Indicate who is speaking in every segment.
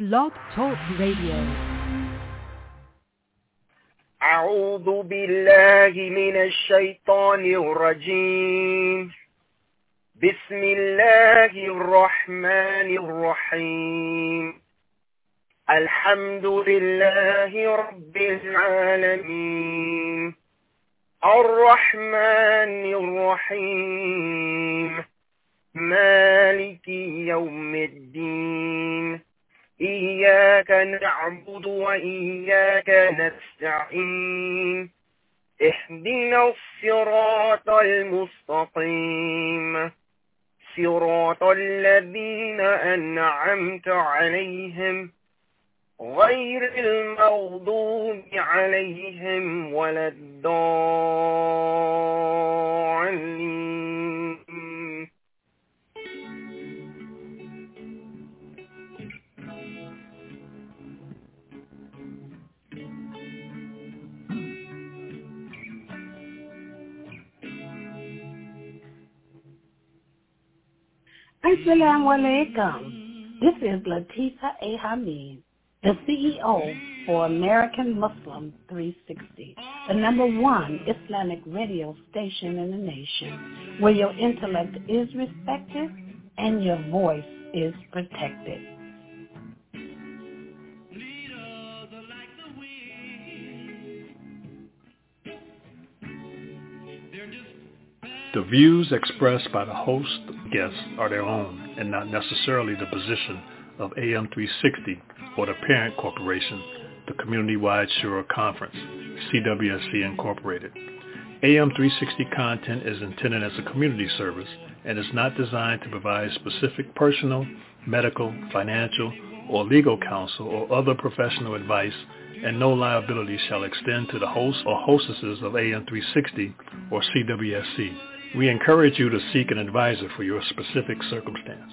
Speaker 1: Blog Talk Radio.
Speaker 2: أعوذ بالله من الشيطان الرجيم. بسم الله الرحمن الرحيم. الحمد لله رب العالمين الرحمن الرحيم مالك يوم الدين إياك نعبد وإياك نستعين اهدنا الصراط المستقيم صراط الذين أنعمت عليهم غير المغضوب عليهم ولا الضالين.
Speaker 3: Assalamu alaikum. This is Latifa A. Hamid, the CEO for American Muslim 360, the #1 Islamic radio station in the nation, where your intellect is respected and your voice is protected.
Speaker 4: The views expressed by the host and guests are their own and not necessarily the position of AM 360 or the parent corporation, the Community-Wide Shura Conference, CWSC Incorporated. AM 360 content is intended as a community service and is not designed to provide specific personal, medical, financial, or legal counsel or other professional advice, and no liability shall extend to the hosts or hostesses of AM 360 or CWSC. We encourage you to seek an advisor for your specific circumstance.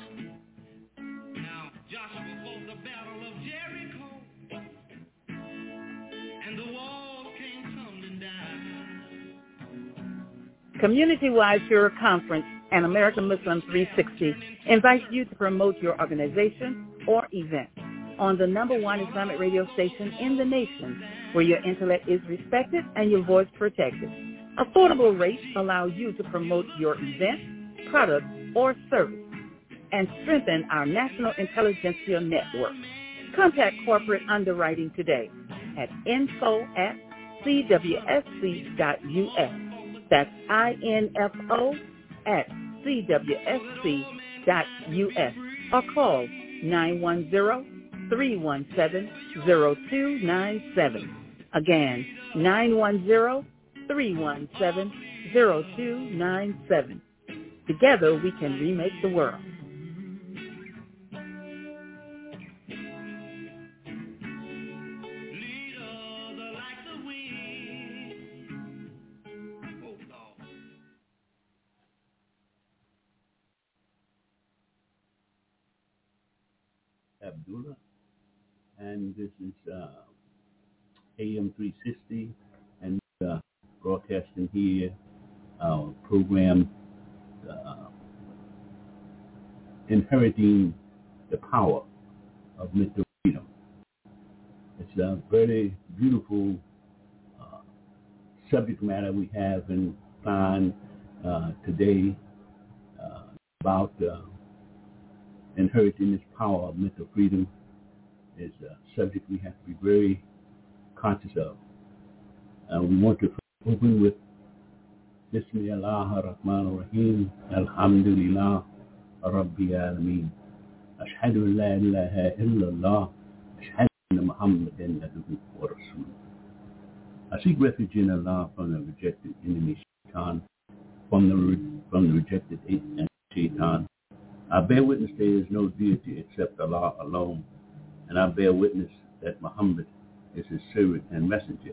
Speaker 5: Community-Wide Shura Conference and American Muslim 360 invites you to promote your organization or event on the #1 Islamic radio station in the nation, where your intellect is respected and your voice protected. Affordable rates allow you to promote your event, product, or service and strengthen our national intelligentsia network. Contact corporate underwriting today at info@cwsc.us. That's info@cwsc.us, or call 910-317-0297. Again, 910-317-0297. Together we can remake the world.
Speaker 6: Abdullah, and this is AM 360, and broadcasting here our program, Inheriting the Power of Mental Freedom. It's a very beautiful subject matter we have in mind today about inheriting this power of mental freedom. Is a subject we have to be very conscious of. We want to open with Bismillah ar-Rahman ar-Rahim, Alhamdulillah Rabbil Alameen, Ashhadu an la ilaha illallah, Ashhadu anna Muhammadan abduhu wa rasuluh. I seek refuge in Allah from the rejected enemy Shaitan, from the rejected Shaitan. I bear witness there is no deity except Allah alone, and I bear witness that Muhammad is his servant and messenger.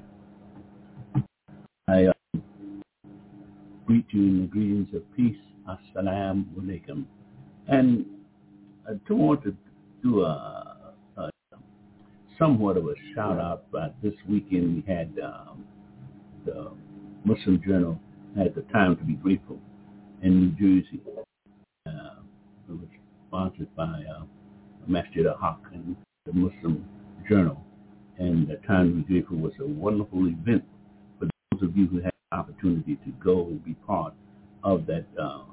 Speaker 6: I greet you in the greetings of peace. Assalamu alaikum. And I want to do a somewhat of a shout out. This weekend we had the Muslim Journal had the Time to Be Grateful in New Jersey. It was sponsored by Masjid al-Haq and the Muslim Journal. And the Times We're Grateful was a wonderful event for those of you who had the opportunity to go and be part of that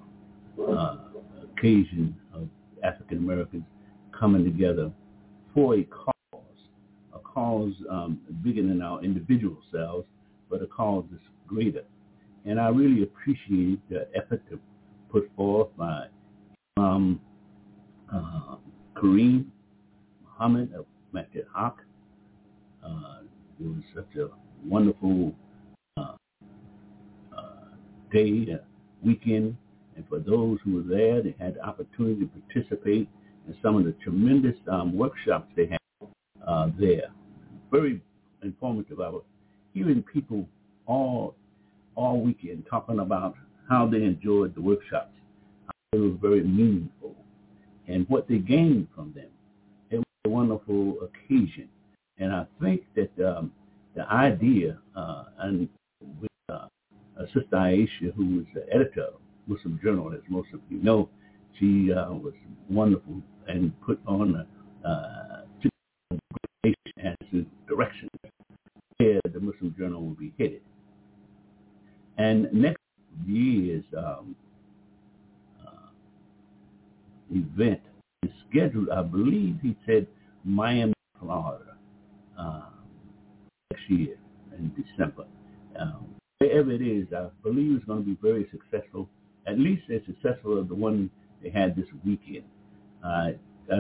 Speaker 6: occasion of African Americans coming together for a cause bigger than our individual selves, but a cause that's greater. And I really appreciate the effort to put forth by Kareem Muhammad of Masjid Haq. It was such a wonderful day, weekend, and for those who were there, they had the opportunity to participate in some of the tremendous workshops they had there. Very informative. I was hearing people all weekend talking about how they enjoyed the workshops. It was very meaningful, and what they gained from them. It was a wonderful occasion, and I think that the idea, and with Sister Aisha, who was the editor of Muslim Journal, as most of you know, she was wonderful and put on as the direction where the Muslim Journal will be headed. And next year's event is scheduled, I believe he said, Miami, Florida, next year in December. Wherever it is, I believe it's going to be very successful, at least as successful as the one they had this weekend. I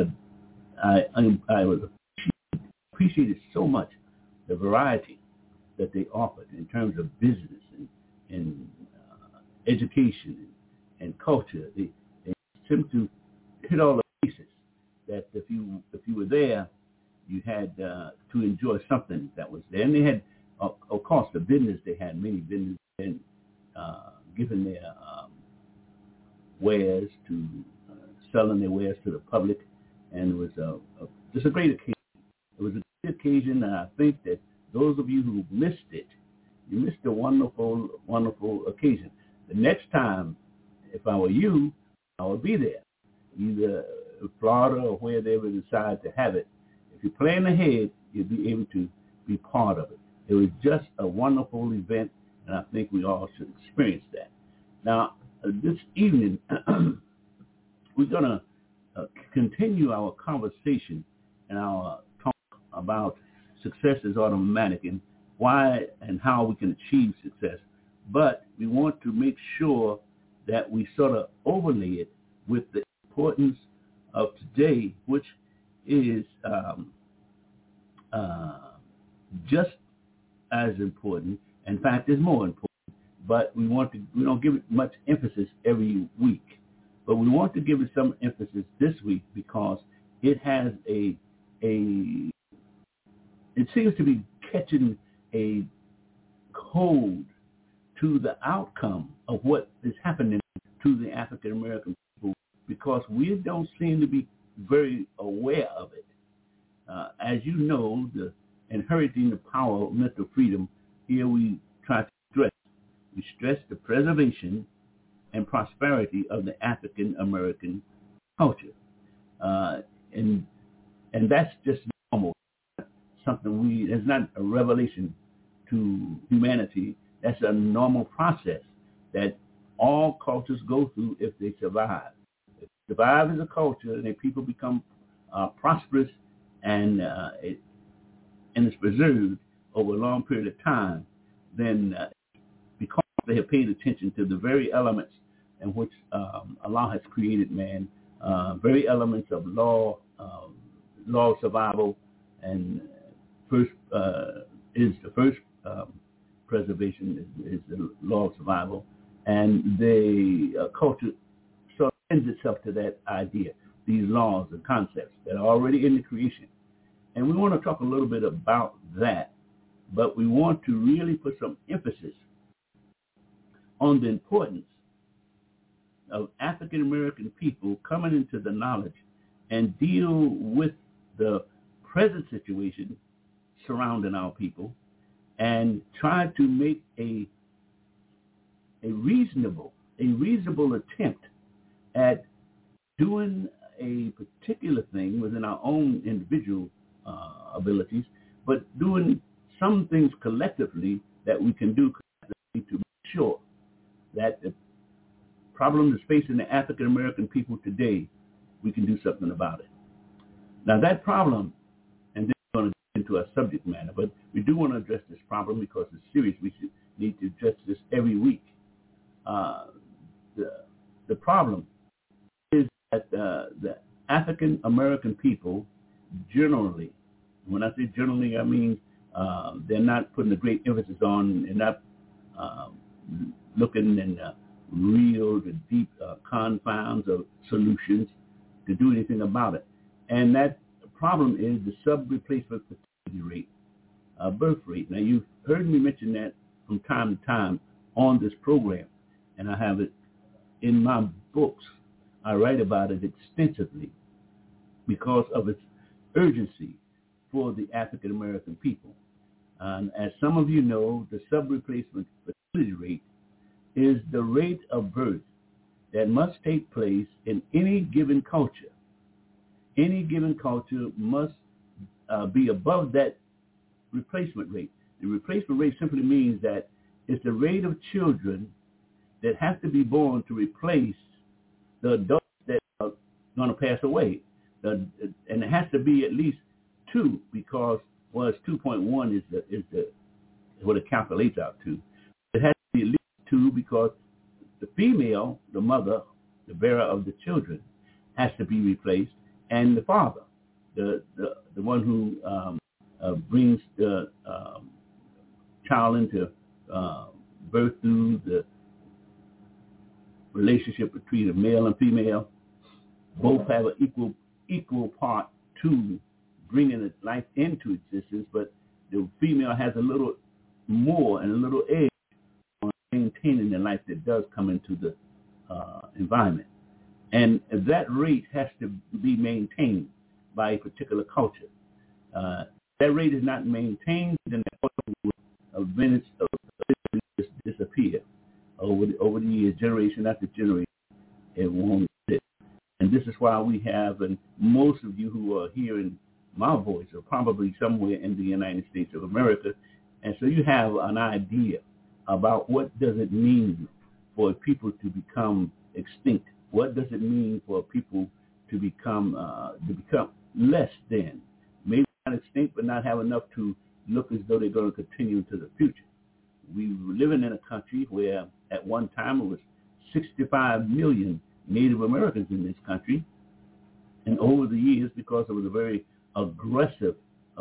Speaker 6: appreciated so much the variety that they offered in terms of business and education and culture. They seem to hit all the bases that if you were there, you had to enjoy something that was there. And they had, of course, the business. They had many businesses and giving their wares to selling their wares to the public, and it was just a great occasion. It was a great occasion, and I think that those of you who missed it, you missed a wonderful, wonderful occasion. The next time, if I were you, I would be there, either Florida or where they would decide to have it. If you plan ahead, you'll be able to be part of it. It was just a wonderful event, and I think we all should experience that. Now, this evening, we're going to continue our conversation and our talk about success is automatic and why and how we can achieve success. But we want to make sure that we sort of overlay it with the importance of today, which is just as important. In fact, is more important. But we don't give it much emphasis every week. But we want to give it some emphasis this week because it has it seems to be catching a code to the outcome of what is happening to the African American people, because we don't seem to be very aware of it. As you know, inheriting the power of mental freedom, here we try to stress the preservation and prosperity of the African American culture, and that's just normal. Something it's not a revelation to humanity. That's a normal process that all cultures go through if they survive. If they survive as a culture and their people become prosperous and it's preserved over a long period of time, then because they have paid attention to the very elements in which Allah has created man, very elements of law survival, and first is the first preservation is the law of survival, and the culture sort of lends itself to that idea, these laws and concepts that are already in the creation. And we want to talk a little bit about that, but we want to really put some emphasis on the importance of African American people coming into the knowledge and deal with the present situation surrounding our people and try to make a reasonable attempt at doing a particular thing within our own individual abilities, but doing some things collectively that we can do to make sure that the problem that's facing the African American people today, we can do something about it. Now that problem, and then we're going to get into our subject matter, but we do want to address this problem because it's serious. We need to address this every week. The problem is that the African American people generally, when I say generally, I mean they're not putting a great emphasis on, and not looking in real, the deep confines of solutions to do anything about it. And that problem is the sub-replacement fertility rate, birth rate. Now, you've heard me mention that from time to time on this program, and I have it in my books. I write about it extensively because of its urgency for the African American people. And as some of you know, the sub-replacement fertility rate is the rate of birth that must take place in any given culture. Any given culture must be above that replacement rate. The replacement rate simply means that it's the rate of children that have to be born to replace the adults that are going to pass away. And it has to be at least 2 because, well, it's 2.1 is what it calculates out to. It has to be at least 2 because the female, the mother, the bearer of the children, has to be replaced, and the father, the one who brings the child into birth through the relationship between a male and female, both have an equal part to bringing life into existence, but the female has a little more and a little edge on maintaining the life that does come into the environment. And that rate has to be maintained by a particular culture. That rate is not maintained, then the culture will eventually disappear over the years, generation after generation. It won't exist. And this is why we have, and most of you who are hearing my voice are probably somewhere in the United States of America, and so you have an idea about what does it mean for people to become extinct. What does it mean for people to become less than, maybe not extinct, but not have enough to look as though they're going to continue into the future? We were living in a country where at one time it was 65 million Native Americans in this country, and over the years, because it was a very aggressive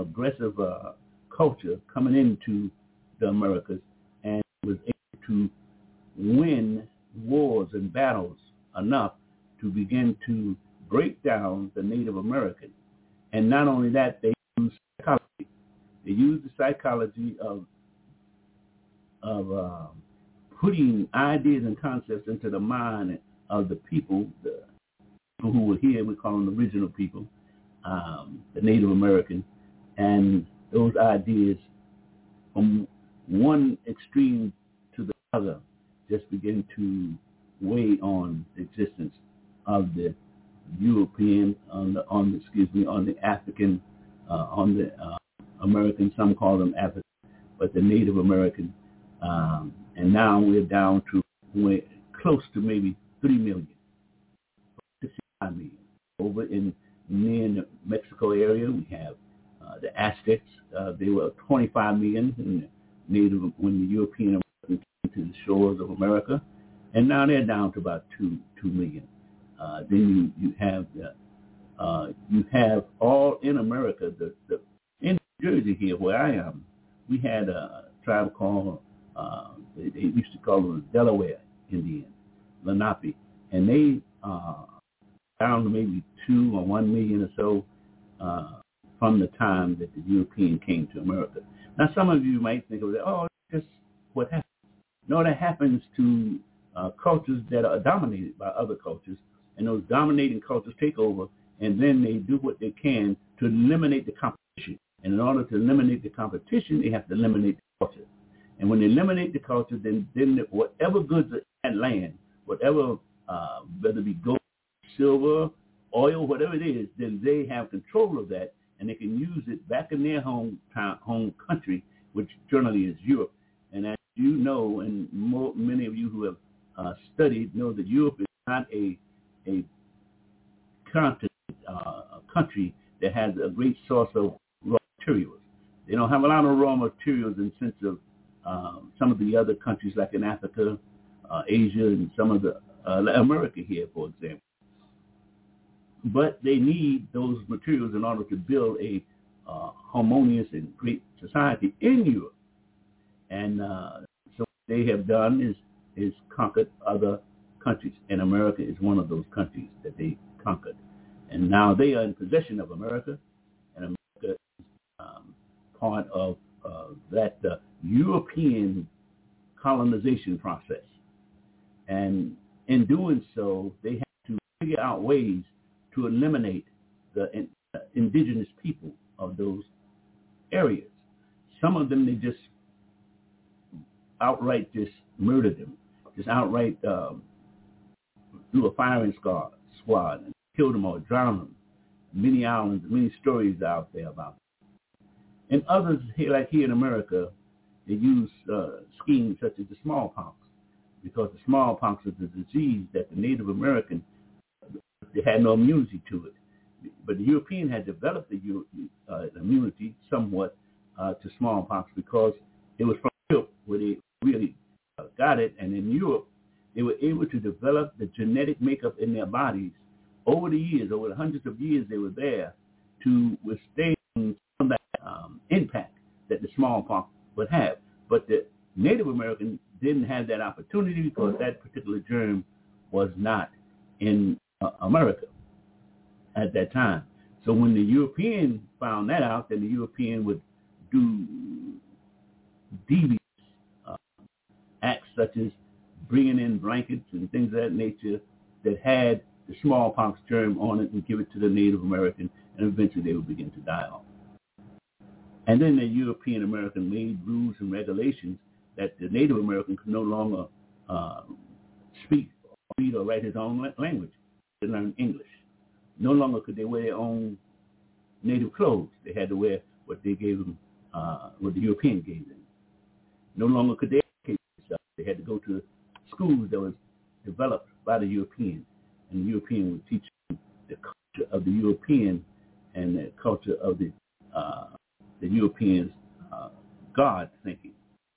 Speaker 6: culture coming into the Americas, and was able to win wars and battles enough to begin to break down the Native American. And not only that, they use psychology. They use the psychology of putting ideas and concepts into the mind of the people who were here. We call them the original people, the Native American, and those ideas from one extreme to the other just begin to weigh on the existence of the European, on the African, on the American. Some call them African, but the Native American. And now we're down to close to maybe 3 million, 65 million. Over in near the Mexico area, we have the Aztecs. They were 25 million when the European Americans came to the shores of America, and now they're down to about 2 million. Then you have all in America. In New Jersey here, where I am, we had a tribe called they used to call them Delaware Indians, Lenape, and they down to maybe 2 or 1 million or so from the time that the European came to America. Now, some of you might think of it, oh, that's just what happens. No, that happens to cultures that are dominated by other cultures, and those dominating cultures take over, and then they do what they can to eliminate the competition. And in order to eliminate the competition, they have to eliminate the culture. And when they eliminate the culture, then whatever goods are in that land, whatever, whether it be gold, silver, oil, whatever it is, then they have control of that, and they can use it back in their home country, which generally is Europe. And as you know, and many of you who have studied know that Europe is not a continent, a country that has a great source of raw materials. They don't have a lot of raw materials in the sense of some of the other countries like in Africa, Asia, and some of the America here, for example. But they need those materials in order to build a harmonious and great society in Europe. And so what they have done is conquered other countries, and America is one of those countries that they conquered. And now they are in possession of America, and America is part of that European colonization process. And in doing so, they have to figure out ways to eliminate the indigenous people of those areas. Some of them, they just outright murder them, just outright do a firing squad and kill them or drown them. Many islands, many stories out there about them. And others, like here in America, they use schemes such as the smallpox, because the smallpox is a disease that the Native American, they had no immunity to it. But the European had developed the immunity somewhat to smallpox because it was from Europe where they really got it. And in Europe, they were able to develop the genetic makeup in their bodies over the years, over the hundreds of years they were there, to withstand some of that impact that the smallpox would have. But the Native American didn't have that opportunity because that particular germ was not in America at that time. So when the European found that out, then the European would do devious acts such as bringing in blankets and things of that nature that had the smallpox germ on it and give it to the Native American, and eventually they would begin to die off. And then the European American made rules and regulations that the Native American could no longer speak, read, or write his own language. They learn English. No longer could they wear their own native clothes. They had to wear what they gave them, what the European gave them. No longer could they educate themselves. They had to go to schools that was developed by the European, and the European would teach them the culture of the European and the culture of the Europeans' God thinking.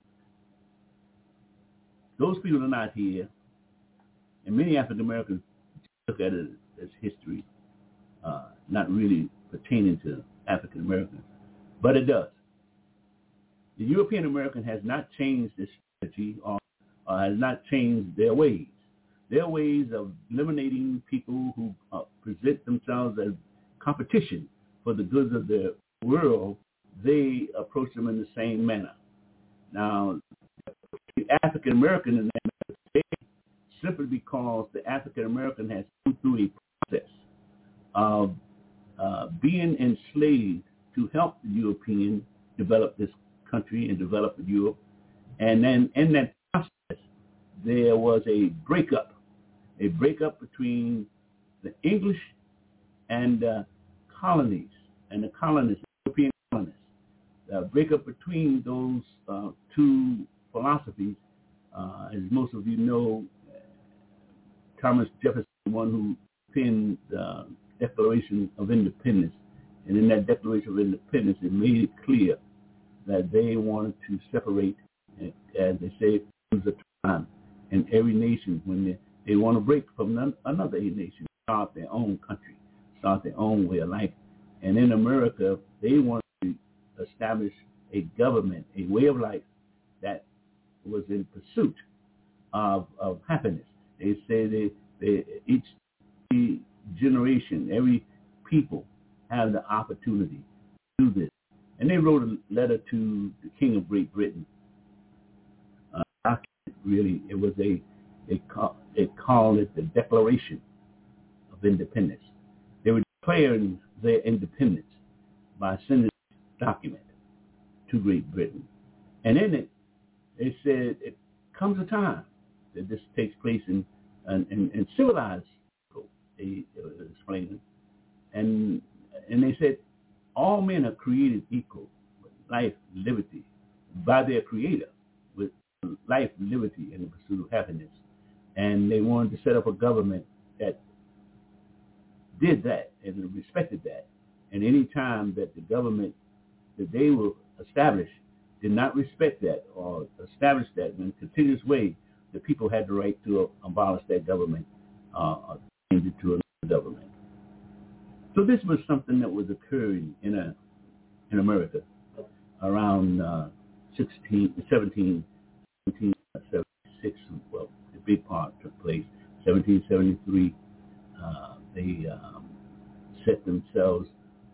Speaker 6: Those people are not here, and many African Americans look at it as history, not really pertaining to African Americans, but it does. The European American has not changed their strategy or has not changed their ways. Their ways of eliminating people who present themselves as competition for the goods of the world, they approach them in the same manner. Now, the African American in that today, simply because the African American has gone through a process of being enslaved to help the European develop this country and develop Europe. And then in that process, there was a breakup between the English and colonies and the colonists, European colonists. A breakup between those two philosophies. As most of you know, Thomas Jefferson, the one who penned the Declaration of Independence. And in that Declaration of Independence, it made it clear that they wanted to separate, as they say, a time in every nation when they want to break from another nation, start their own country, start their own way of life. And in America, they want to establish a government, a way of life that was in pursuit of happiness. They say each generation, every people have the opportunity to do this. And they wrote a letter to the King of Great Britain. Really, it was they called it the Declaration of Independence. They were declaring their independence by sending this document to Great Britain. And in it, they said it comes a time that this takes place in civilized people, they explained it. And they said all men are created equal with life, liberty, by their creator, with life, liberty, and the pursuit of happiness. And they wanted to set up a government that did that and respected that. And any time that the government that they will establish did not respect that or establish that in a continuous way, the people had the right to abolish that government or change it to another government. So this was something that was occurring in America around 1776. Well, the big part took place 1773. They set themselves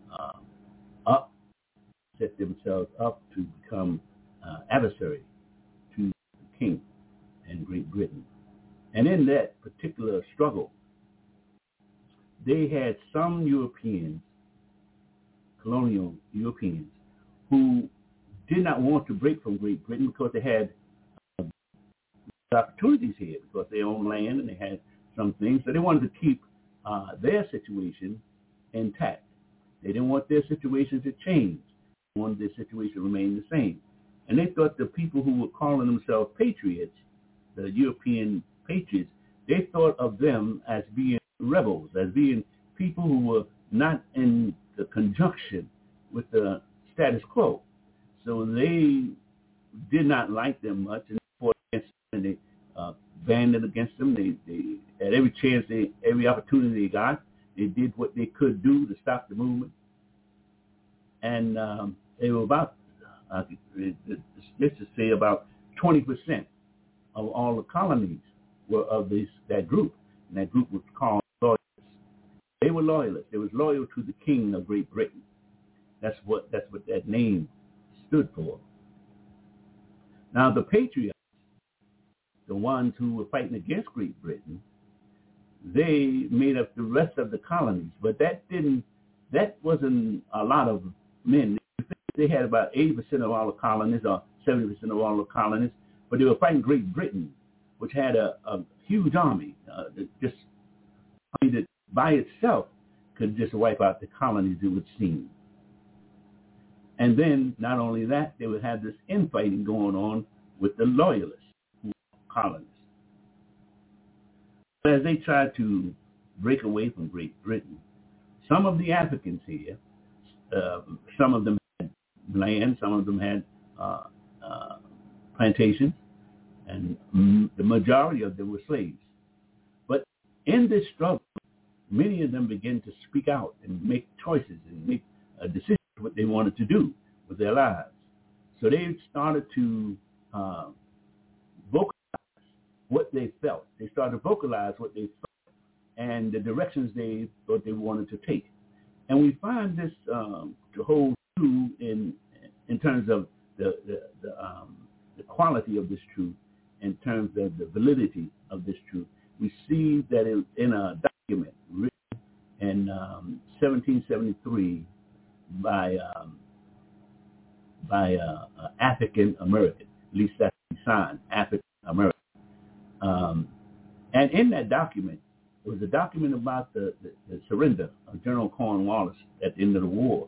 Speaker 6: up to become adversary to the king in Great Britain. And in that particular struggle, they had some Europeans, colonial Europeans, who did not want to break from Great Britain because they had opportunities here, because they owned land and they had some things. So they wanted to keep their situation intact. They didn't want their situation to change. They wanted their situation to remain the same. And they thought the people who were calling themselves patriots, the European patriots, they thought of them as being rebels, as being people who were not in the conjunction with the status quo. So they did not like them much, and fought against them, and they banded against them. They at every chance, every opportunity they got, they did what they could do to stop the movement. And they were about, let's just say, about 20% of all the colonies were of that group, and that group was called loyalists. They were loyalists. They was loyal to the King of Great Britain. That's what that name stood for. Now the patriots, the ones who were fighting against Great Britain, they made up the rest of the colonies, but that wasn't a lot of men. They had about 80% of all the colonies, or 70% of all the colonies, but they were fighting Great Britain, which had a huge army, just army that by itself could just wipe out the colonies, it would seem. And then, not only that, they would have this infighting going on with the loyalists, who were colonists. As they tried to break away from Great Britain, some of the Africans here, some of them had land, some of them had plantations, and the majority of them were slaves. But in this struggle, many of them began to speak out and make choices and make decisions what they wanted to do with their lives. So they started to vocalize what they felt. They started to vocalize what they felt and the directions they thought they wanted to take. And we find this to hold true in terms of the quality of this truth, in terms of the validity of this truth. We see that in a document written in 1773 by African American, at least that's the sign, African American. And in that document, it was a document about the surrender of General Cornwallis at the end of the war.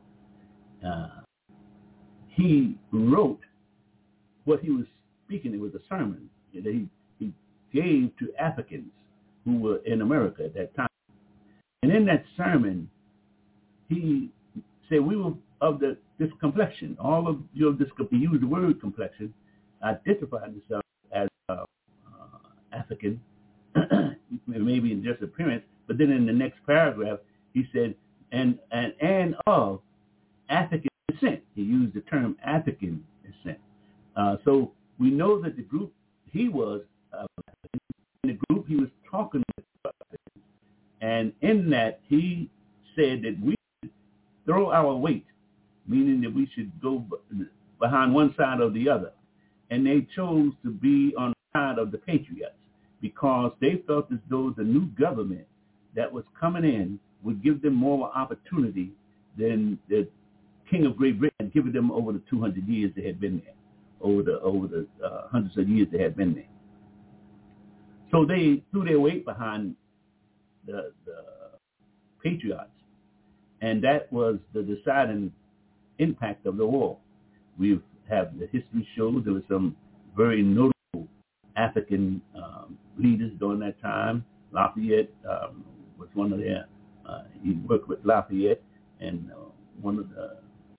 Speaker 6: He wrote what he was speaking. It was a sermon that he gave to Africans who were in America at that time. And in that sermon, he said, we were of this complexion. All of you of this, he used the word complexion, identified himself as African, maybe in just appearance, but then in the next paragraph, he said, and of African descent. He used the term African descent. So we know that the group he was, in the group he was talking about, and in that he said that we should throw our weight, meaning that we should go behind one side or the other. And they chose to be on the side of the patriots because they felt as though the new government that was coming in would give them more opportunity than the King of Great Britain had given them over the 200 years they had been there, over the hundreds of years they had been there. So they threw their weight behind the patriots, and that was the deciding impact of the war. We have the history shows there were some very notable African leaders during that time. Lafayette was one of their, he worked with Lafayette and one of the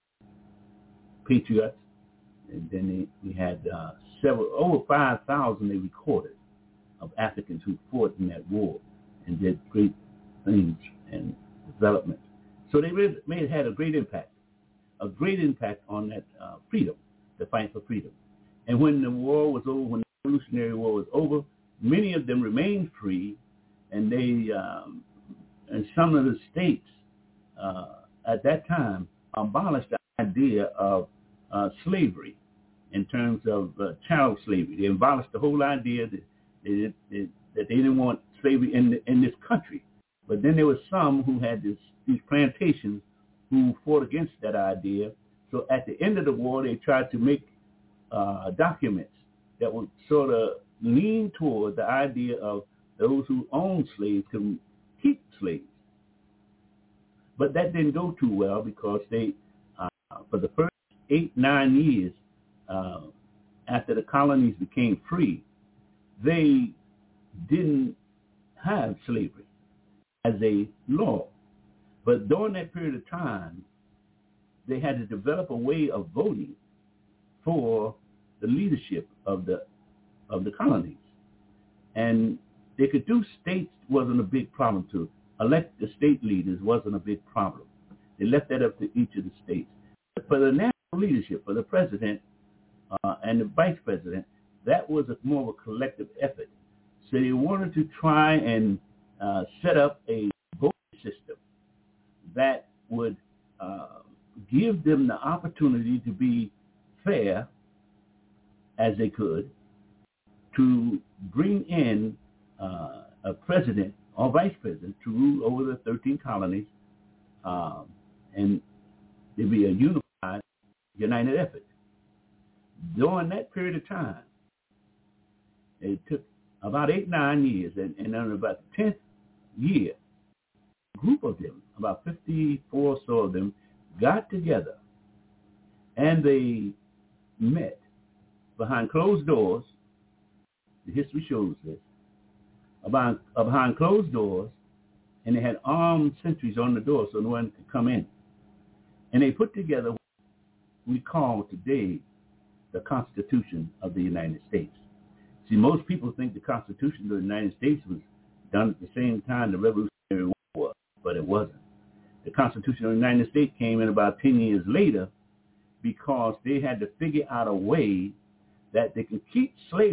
Speaker 6: patriots. And then we had over 5,000 they recorded of Africans who fought in that war and did great things and development. So they really had a great impact on that freedom, the fight for freedom. And when the war was over, when the Revolutionary War was over, many of them remained free, and they, and some of the states at that time abolished the idea of slavery in terms of chattel slavery. They abolished the whole idea that they didn't want slavery in this country. But then there were some who had these plantations who fought against that idea. So at the end of the war, they tried to make documents that would sort of lean toward the idea of those who owned slaves can keep slaves. But that didn't go too well because they, for the first 8-9 years after the colonies became free, they didn't have slavery as a law. But during that period of time, they had to develop a way of voting for the leadership of the colonies. And they could do states wasn't a big problem to elect the state leaders wasn't a big problem. They left that up to each of the states. But for the national leadership, for the president and the vice president, that was more of a collective effort. So they wanted to try and set up a voting system that would give them the opportunity to be fair as they could, to bring in a president or vice president to rule over the 13 colonies, and there'd be a unified, united effort. During that period of time, it took about 8-9 years, and on about the 10th year, a group of them, about 54 or so of them, got together, and they met behind closed doors. The history shows this. Behind closed doors, and they had armed sentries on the door so no one could come in. And they put together what we call today the Constitution of the United States. See, most people think the Constitution of the United States was done at the same time the Revolutionary War was, but it wasn't. The Constitution of the United States came in about 10 years later because they had to figure out a way that they can keep slavery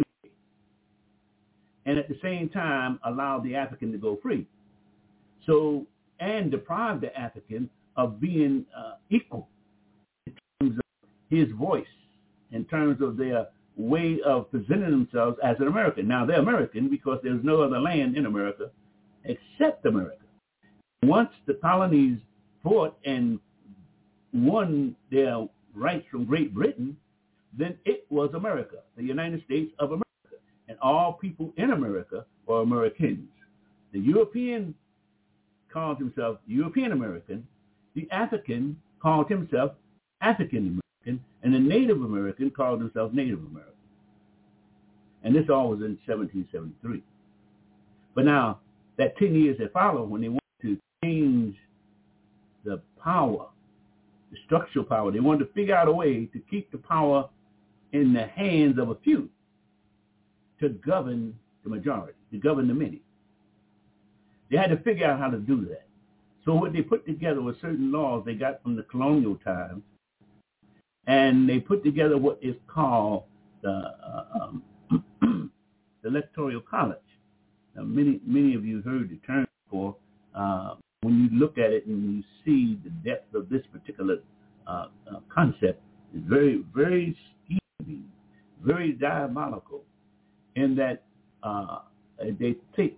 Speaker 6: and at the same time allow the African to go free. So, and deprive the African of being equal in terms of his voice, in terms of their way of presenting themselves as an American. Now, they're American because there's no other land in America except America. Once the colonies fought and won their rights from Great Britain, then it was America, the United States of America. And all people in America are Americans. The European called himself European American. The African called himself African American. And the Native American called himself Native American. And this all was in 1773. But now, that 10 years that followed, when they wanted to change the power, the structural power, they wanted to figure out a way to keep the power in the hands of a few, to govern the majority, to govern the many. They had to figure out how to do that. So what they put together was certain laws they got from the colonial times, and they put together what is called the Electoral College. Now, many of you heard the term before. When you look at it and you see the depth of this particular concept, it's very, very scheming, very diabolical, in that they take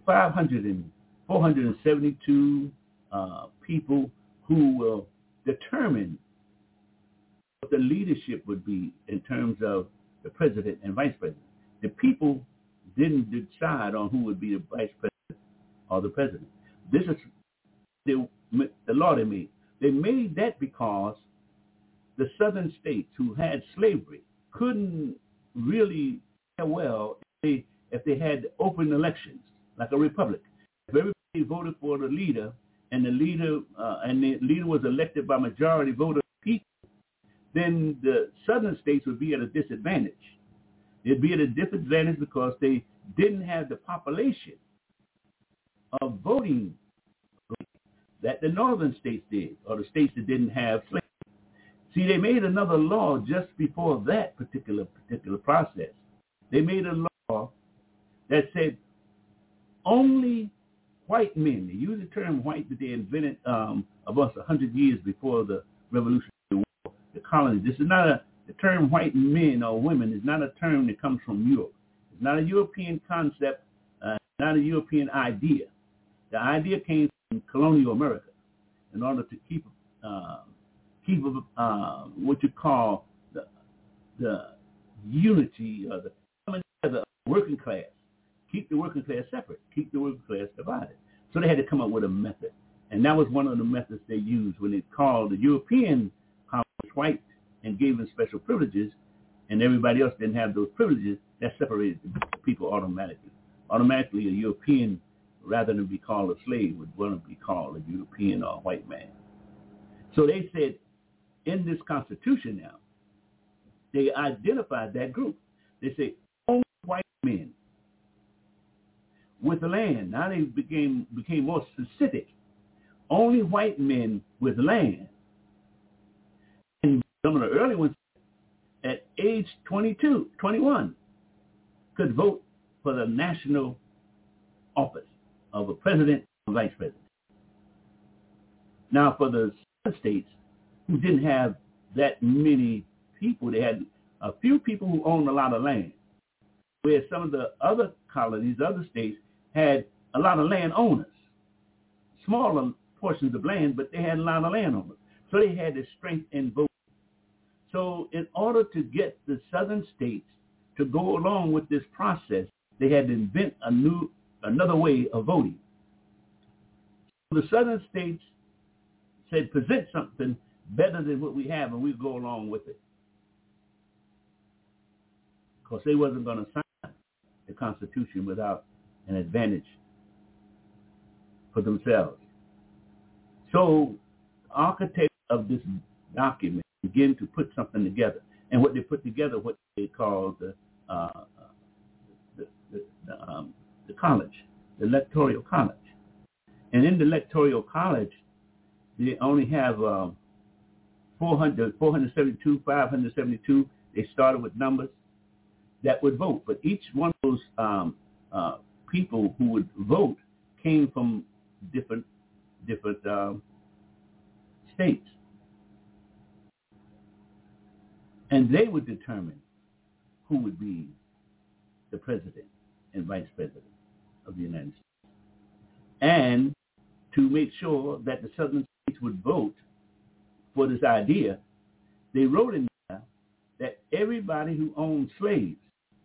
Speaker 6: 472 people who will determine what the leadership would be in terms of the president and vice president. The people didn't decide on who would be the vice president or the president. This is the law they made. They made that because the southern states who had slavery couldn't really fare well if they had open elections, like a republic. If everybody voted for the leader, and the leader was elected by majority vote of people, then the southern states would be at a disadvantage. They'd be at a disadvantage because they didn't have the population of voting that the northern states did, or the states that didn't have slavery. See, they made another law just before that particular process. They made a law that said only white men, they used the term white that they invented about 100 years before the Revolutionary War, the colony. This is not the term white men or women is not a term that comes from Europe. It's not a European concept, not a European idea. The idea came from colonial America in order to keep what you call the unity or the coming together of the working class. Keep the working class separate. Keep the working class divided. So they had to come up with a method. And that was one of the methods they used when they called the European colonists white and gave them special privileges, and everybody else didn't have those privileges. That separated the people automatically. Automatically, a European, rather than be called a slave, would want to be called a European or a white man. So they said, in this Constitution now, they identified that group. They say, only white men with land. Now they became more specific. Only white men with land. And some of the early ones at age 22, 21, could vote for the national office of a president and vice president. Now for the southern states who didn't have that many people, they had a few people who owned a lot of land, where some of the other colonies, other states, had a lot of landowners, smaller portions of land, but they had a lot of landowners. So they had the strength in voting. So in order to get the southern states to go along with this process, they had to invent another way of voting. So the southern states said, present something better than what we have, and we go along with it. Because they wasn't going to sign the Constitution without an advantage for themselves. So architects of this document begin to put something together. And what they put together, what they call the college, the electoral college. And in the electoral college, they only have 472, 572. They started with numbers that would vote. But each one of those people who would vote came from different states. And they would determine who would be the president and vice president of the United States. And to make sure that the southern states would vote for this idea, they wrote in there that everybody who owned slaves,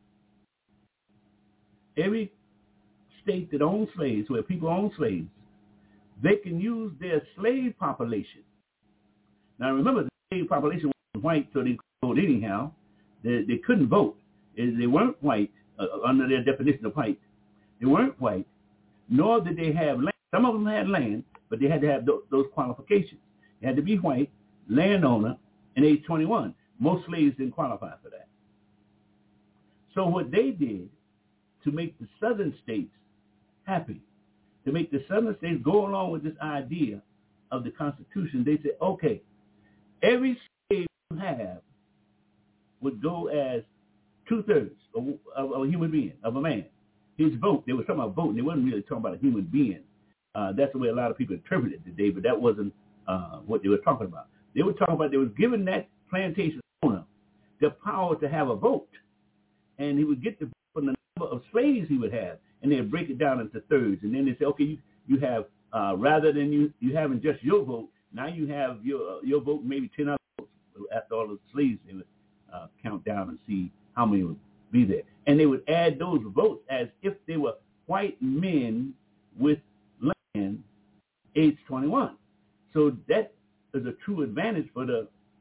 Speaker 6: every state that owns slaves, where people own slaves, they can use their slave population. Now remember, the slave population wasn't white, so they couldn't vote anyhow. They couldn't vote. They weren't white under their definition of white. They weren't white, nor did they have land. Some of them had land, but they had to have those qualifications. They had to be white, landowner, and age 21. Most slaves didn't qualify for that. So what they did to make the southern states happy, to make the southern states go along with this idea of the Constitution, they said, okay, every slave you have would go as 2/3 of a human being, of a man. His vote, they were talking about voting. They wasn't really talking about a human being. That's the way a lot of people interpret it today, but that wasn't what they were talking about. They were talking about they was giving that plantation owner the power to have a vote, and he would get the vote from the number of slaves he would have, and they'd break it down into thirds, and then they say, okay, you have rather than you having just your vote, now you have your vote, maybe 10 other votes. After all the slaves, they would count down and see how many would be there, and they would add those votes as if they were white men with land age 21. So that is a true advantage for the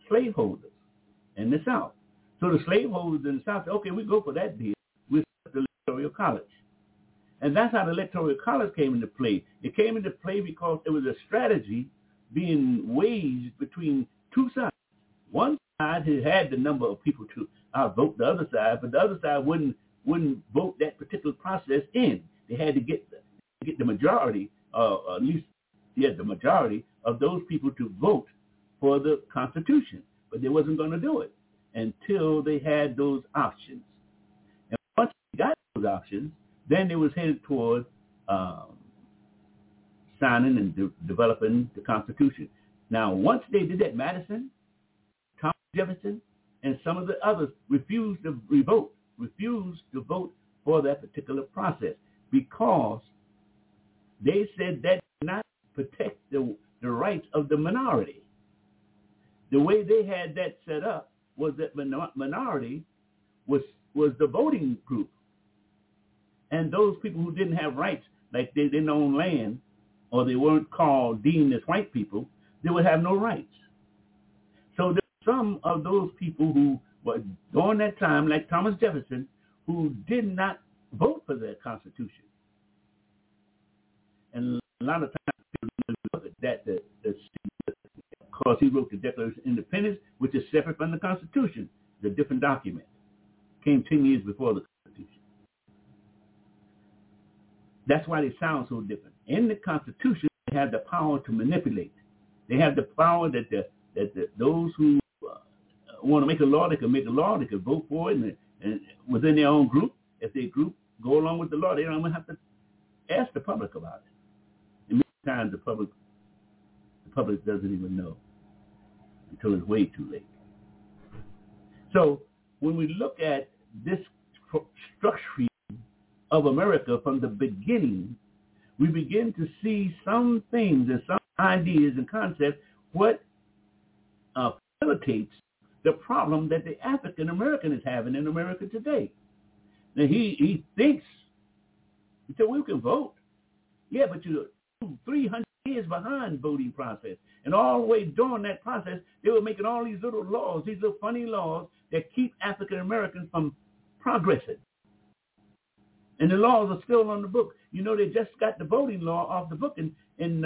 Speaker 6: slaveholders in the South. So the slaveholders in the South said, okay, we go for that deal. We'll set the Electoral College. And that's how the Electoral College came into play. It came into play because there was a strategy being waged between two sides. One side had the number of people to outvote the other side, but the other side wouldn't vote that particular process in. They had to get the majority, at least the majority of those people to vote for the Constitution. But they wasn't going to do it until they had those options. And once they got those options, then they was headed toward signing and developing the Constitution. Now, once they did that, Madison, Thomas Jefferson, and some of the others refused to vote for that particular process because they said that did not protect the rights of the minority. The way they had that set up was that minority was the voting group. And those people who didn't have rights, like they didn't own land, or they weren't deemed as white people, they would have no rights. So there were some of those people who were during that time, like Thomas Jefferson, who did not vote for the Constitution. And a lot of times people look at that, because he wrote the Declaration of Independence, which is separate from the Constitution. It's a different document. Came 10 years before the Constitution. That's why they sound so different. In the Constitution, they have the power to manipulate. They have the power that those who want to make a law, they can make a law. They can vote for it, and within their own group, if their group go along with the law, they don't even have to ask the public about it. And many times the public doesn't even know until it's way too late. So when we look at this structure of America from the beginning, we begin to see some things and some ideas and concepts what facilitates the problem that the African American is having in America today. Now he thinks, he said, we can vote. Yeah, but you're 300 years behind voting process. And all the way during that process, they were making all these little laws, these little funny laws that keep African Americans from progressing. And the laws are still on the book. You know, they just got the voting law off the book in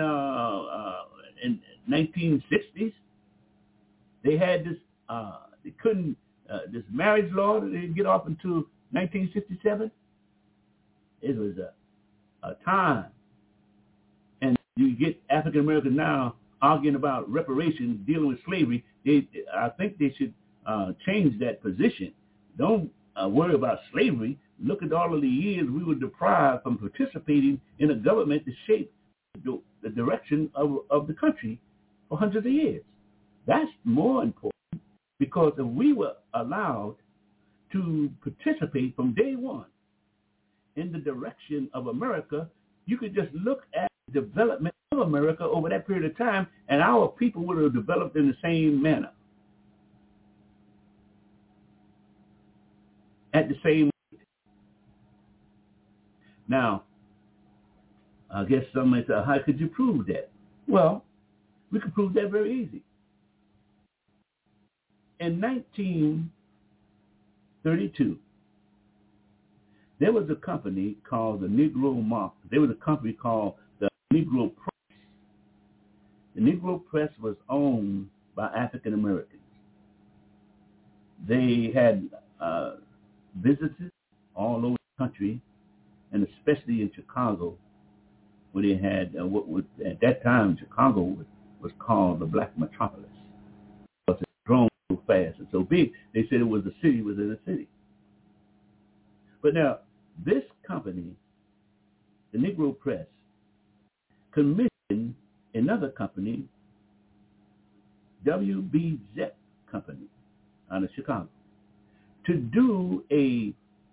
Speaker 6: 1960s. They had this, they couldn't, this marriage law that they didn't get off until 1967. It was a time. And you get African Americans now arguing about reparations, dealing with slavery. I think they should change that position. Don't worry about slavery. Look at all of the years we were deprived from participating in a government to shape the direction of the country for hundreds of years. That's more important, because if we were allowed to participate from day one in the direction of America, you could just look at the development of America over that period of time, and our people would have developed in the same manner, at the same rate. Now, I guess somebody said, how could you prove that? Well, we could prove that very easy. In 1932, there was a company called the Negro Market. There was a company called the Negro Press. The Negro Press was owned by African Americans. They had businesses all over the country, and especially in Chicago, where they had what was, at that time, Chicago was called the Black Metropolis. Because it grown so fast and so big, they said it was a city within a city. But now, this company, the Negro Press, commissioned another company, W.B. Zeck Company, out of Chicago, to do a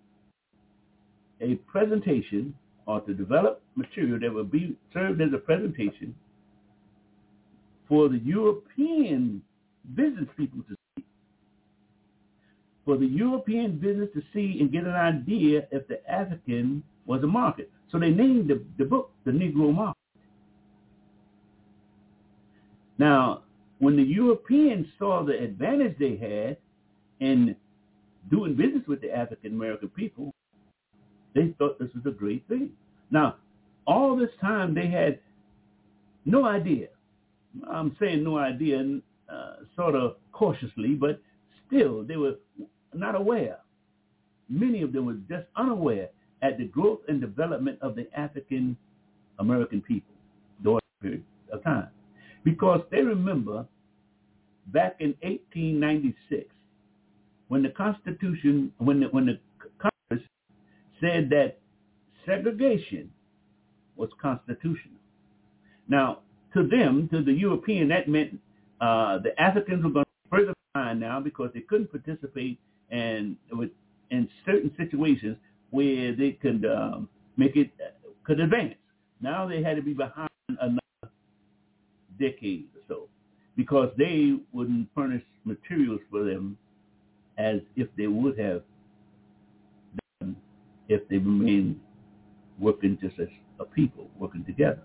Speaker 6: presentation, or to develop material that would be served as a presentation for the European business people to see. For the European business to see and get an idea if the African was a market. So they named the book The Negro Market. Now, when the Europeans saw the advantage they had in doing business with the African American people, they thought this was a great thing. Now, all this time they had no idea. I'm saying no idea, sort of cautiously, but still they were not aware. Many of them were just unaware at the growth and development of the African American people during a period of time. Because they remember back in 1896, when the Constitution, when the Congress said that segregation was constitutional. Now, to them, to the European, that meant the Africans were going to be further behind now because they couldn't participate in certain situations where they could could advance. Now they had to be behind another decade or so because they wouldn't furnish materials for them as if they would have done if they remained working just as a people, working together.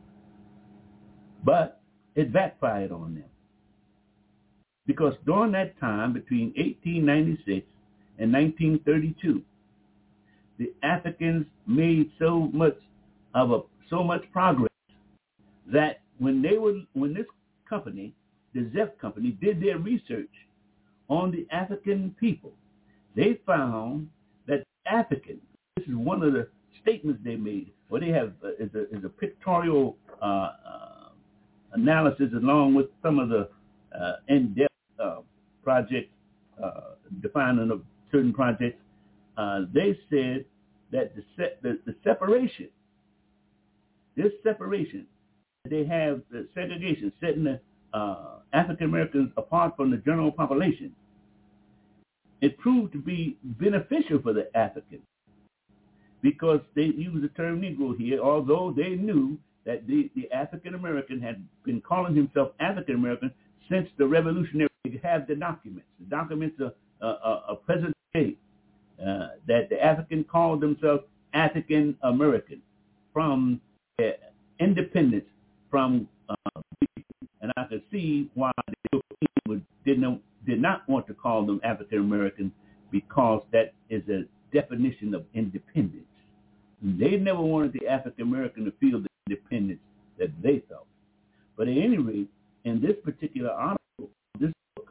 Speaker 6: But it backfired on them. Because during that time, between 1896 and 1932, the Africans made so much progress that when this company, the Zeph Company, did their research on the African people, they found that Africans, this is one of the statements they made, where they have is a pictorial analysis along with some of the in-depth projects defining of certain projects. They said that the separation, this separation, they have the segregation, setting the African Americans apart from the general population. It proved to be beneficial for the Africans because they used the term Negro here, although they knew that the African American had been calling himself African American since the Revolutionary. They have the documents. The documents are present day that the African called themselves African American from independence from and I could see why the Europeans did not want to call them African American because that is a definition of independence. They never wanted the African American to feel the independence that they felt. But at any rate, in this particular article, this book,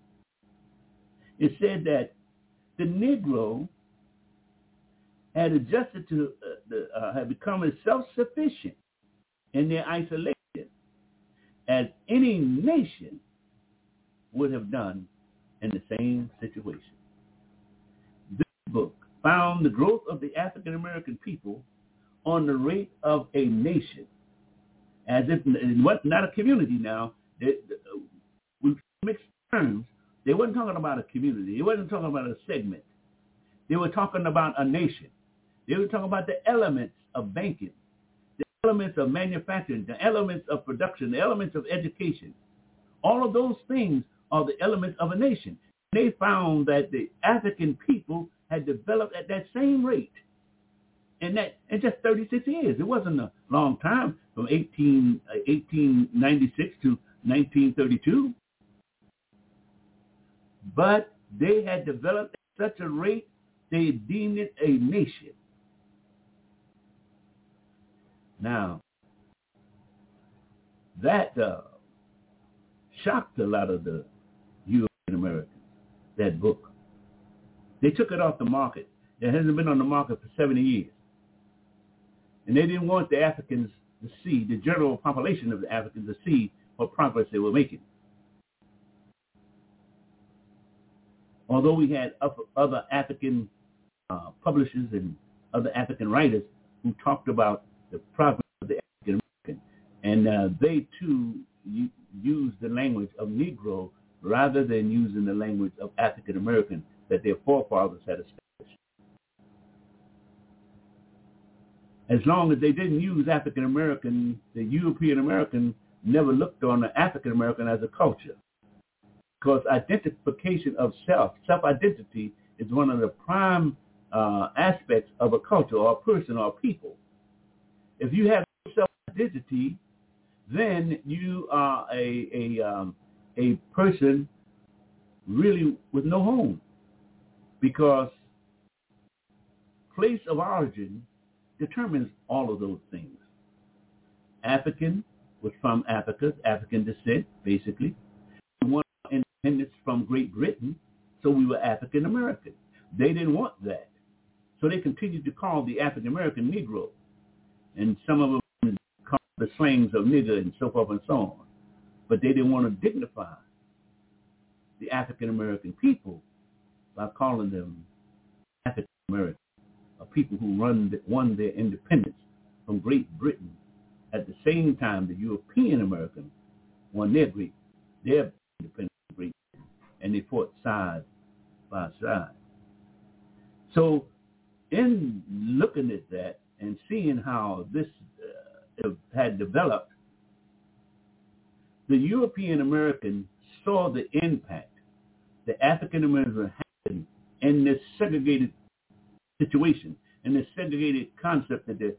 Speaker 6: it said that the Negro had adjusted to, had become as self-sufficient in their isolation as any nation would have done in the same situation. This book found the growth of the African American people on the rate of a nation, as if not a community now. We mixed terms. They weren't talking about a community. They wasn't talking about a segment. They were talking about a nation. They were talking about the elements of banking, the elements of manufacturing, the elements of production, the elements of education. All of those things are the elements of a nation. They found that the African people had developed at that same rate in just 36 years. It wasn't a long time from 1896 to 1932. But they had developed at such a rate, they deemed it a nation. Now, that shocked a lot of the European Americans, that book. They took it off the market. It hasn't been on the market for 70 years. And they didn't want the Africans to see, the general population of the Africans to see what progress they were making. Although we had other African publishers and other African writers who talked about the progress of the African American, and they too used the language of Negro rather than using the language of African American that their forefathers had established. As long as they didn't use African American, the European American never looked on the African American as a culture. Because identification of self-identity is one of the prime aspects of a culture or a person or a people. If you have self-identity, then you are a person really with no home, because place of origin determines all of those things. African was from Africa, African descent, basically. We wanted independence from Great Britain, so we were African American. They didn't want that, so they continued to call the African American Negro, and some of them called the slangs of nigger and so forth and so on. But they didn't want to dignify the African American people by calling them African American, a people who won their independence from Great Britain. At the same time, the European Americans won their independence from Great Britain, and they fought side by side. So in looking at that and seeing how this had developed, the European American saw the impact the African Americans were having in this segregated situation, in this segregated concept that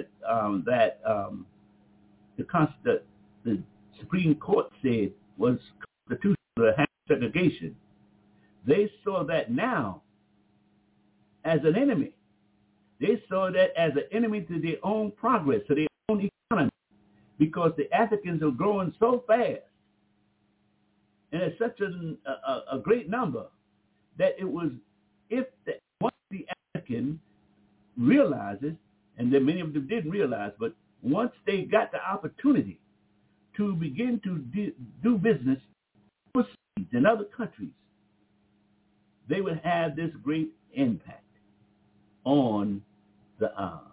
Speaker 6: the Supreme Court said was constitutional to have segregation. They saw that now as an enemy. They saw that as an enemy to their own progress, to their own economy, because the Africans are growing so fast and at such a great number that it was, once the African realizes, and then many of them didn't realize, but once they got the opportunity to begin to do business overseas in other countries, they would have this great impact on the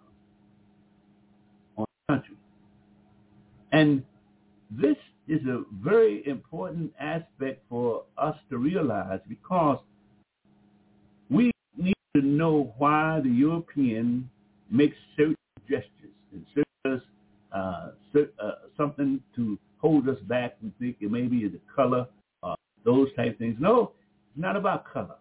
Speaker 6: country. And this is a very important aspect for us to realize, because we need to know why the European makes certain gestures and something to hold us back. We think it may be the color, those type of things. No, it's not about color.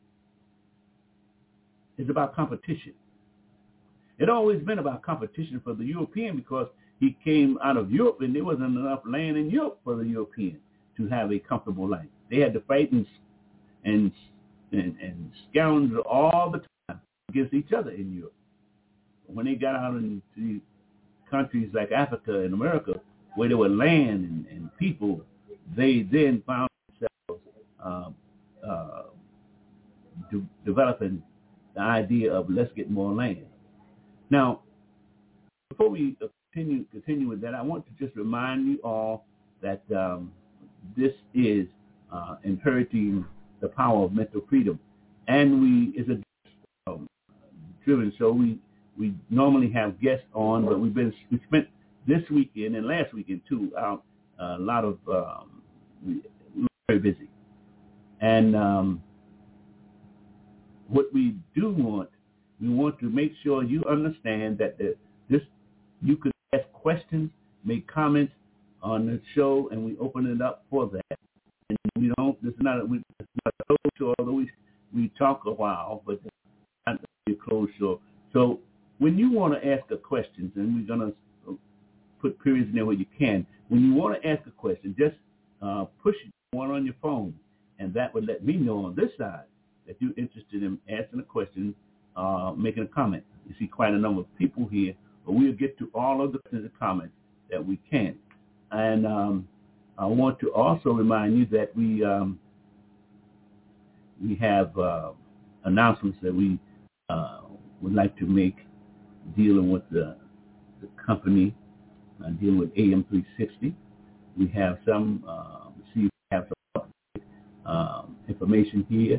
Speaker 6: It's about competition. It's always been about competition for the European, because he came out of Europe and there wasn't enough land in Europe for the European to have a comfortable life. They had to fight and scoundrel all the time against each other in Europe. When they got out into countries like Africa and America, where there were land and people, they then found themselves developing the idea of let's get more land. Now, before we continue with that, I want to just remind you all that this is Inheriting the Power of Mental Freedom, and it's a driven show. We normally have guests on, but we spent this weekend and last weekend too out a lot of we were very busy, and what we do want, we want to make sure you understand that you could ask questions, make comments on the show, and we open it up for that. And this is not a closed show, although we talk a while, but it's not a closed show. So when you want to ask a question, and we're going to put periods in there where you can, when you want to ask a question, just push one on your phone, and that would let me know on this side that you're interested in asking a question, making a comment. You see quite a number of people here, but we'll get to all of the comments that we can. And I want to also remind you that we have announcements that we would like to make dealing with the company, dealing with AM360. We have some information here.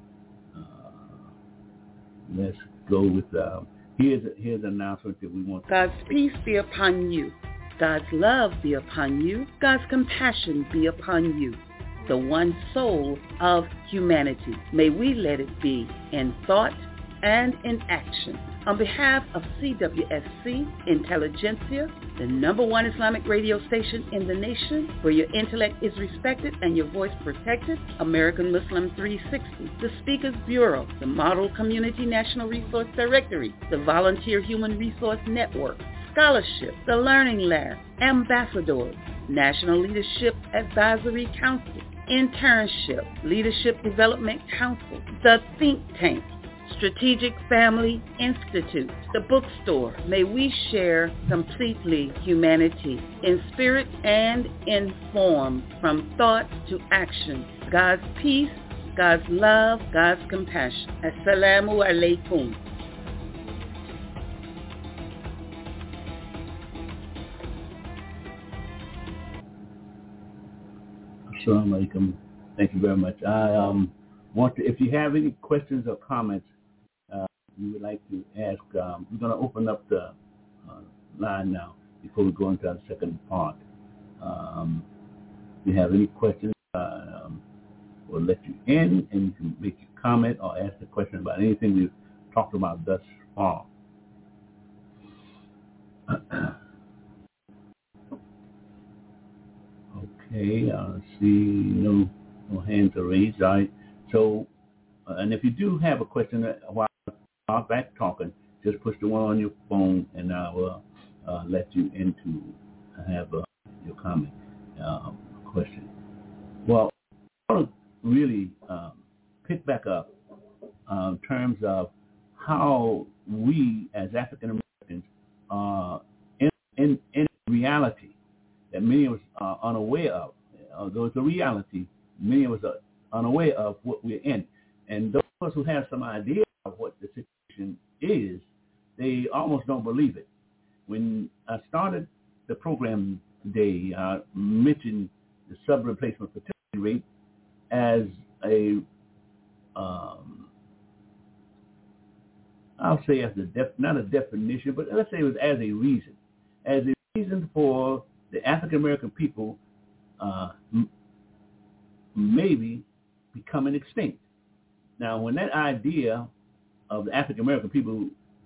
Speaker 6: Let's go with here's an announcement that we want.
Speaker 5: God's peace be upon you. God's love be upon you. God's compassion be upon you. The one soul of humanity. May we let it be in thought and in action. On behalf of CWSC Intelligentsia, the #1 Islamic radio station in the nation, where your intellect is respected and your voice protected, American Muslim 360, the Speakers Bureau, the Model Community National Resource Directory, the Volunteer Human Resource Network, Scholarship, the Learning Lab, Ambassadors, National Leadership Advisory Council, Internship, Leadership Development Council, the Think Tank, Strategic Family Institute, the bookstore. May we share completely humanity in spirit and in form, from thought to action. God's peace, God's love, God's compassion. Assalamu alaikum.
Speaker 6: Assalamu alaikum. Thank you very much. I want to, if you have any questions or comments you would like to ask, we're going to open up the line now before we go into our second part. If you have any questions, we'll let you in, and you can make your comment or ask a question about anything we've talked about thus far. Okay, I see no hands are raised. All right. So, and if you do have a question while I'm back talking, just push the one on your phone, and I will let you in to have your comment, question. Well, I want to really pick back up in terms of how we as African Americans are in reality that many of us are unaware of. Although it's a reality, many of us are unaware of what we're in. And those of us who have some idea of what the situation is, they almost don't believe it. When I started the program today, I mentioned the sub-replacement fertility rate as a, I'll say as not a definition, but let's say it was as a reason for the African-American people maybe becoming extinct. Now, when that idea of the African-American people,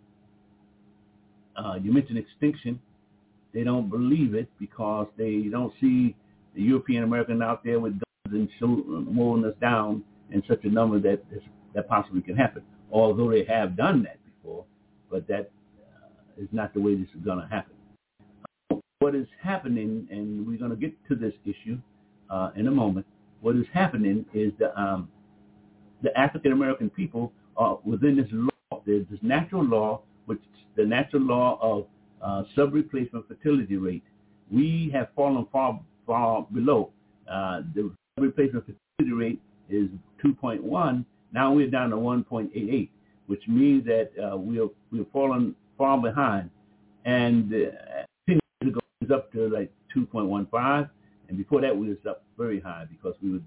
Speaker 6: you mentioned extinction, they don't believe it because they don't see the European-American out there with guns and mowing us down in such a number that possibly can happen. Although they have done that before, but that is not the way this is going to happen. What is happening, and we're going to get to this issue in a moment, what is happening is the African-American people are within this law. There's this natural law, which is the natural law of sub-replacement fertility rate. We have fallen far below. The sub-replacement fertility rate is 2.1. Now we're down to 1.88, which means that we're fallen far behind. And 10 years ago, it was up to like 2.15, and before that, we was up very high because we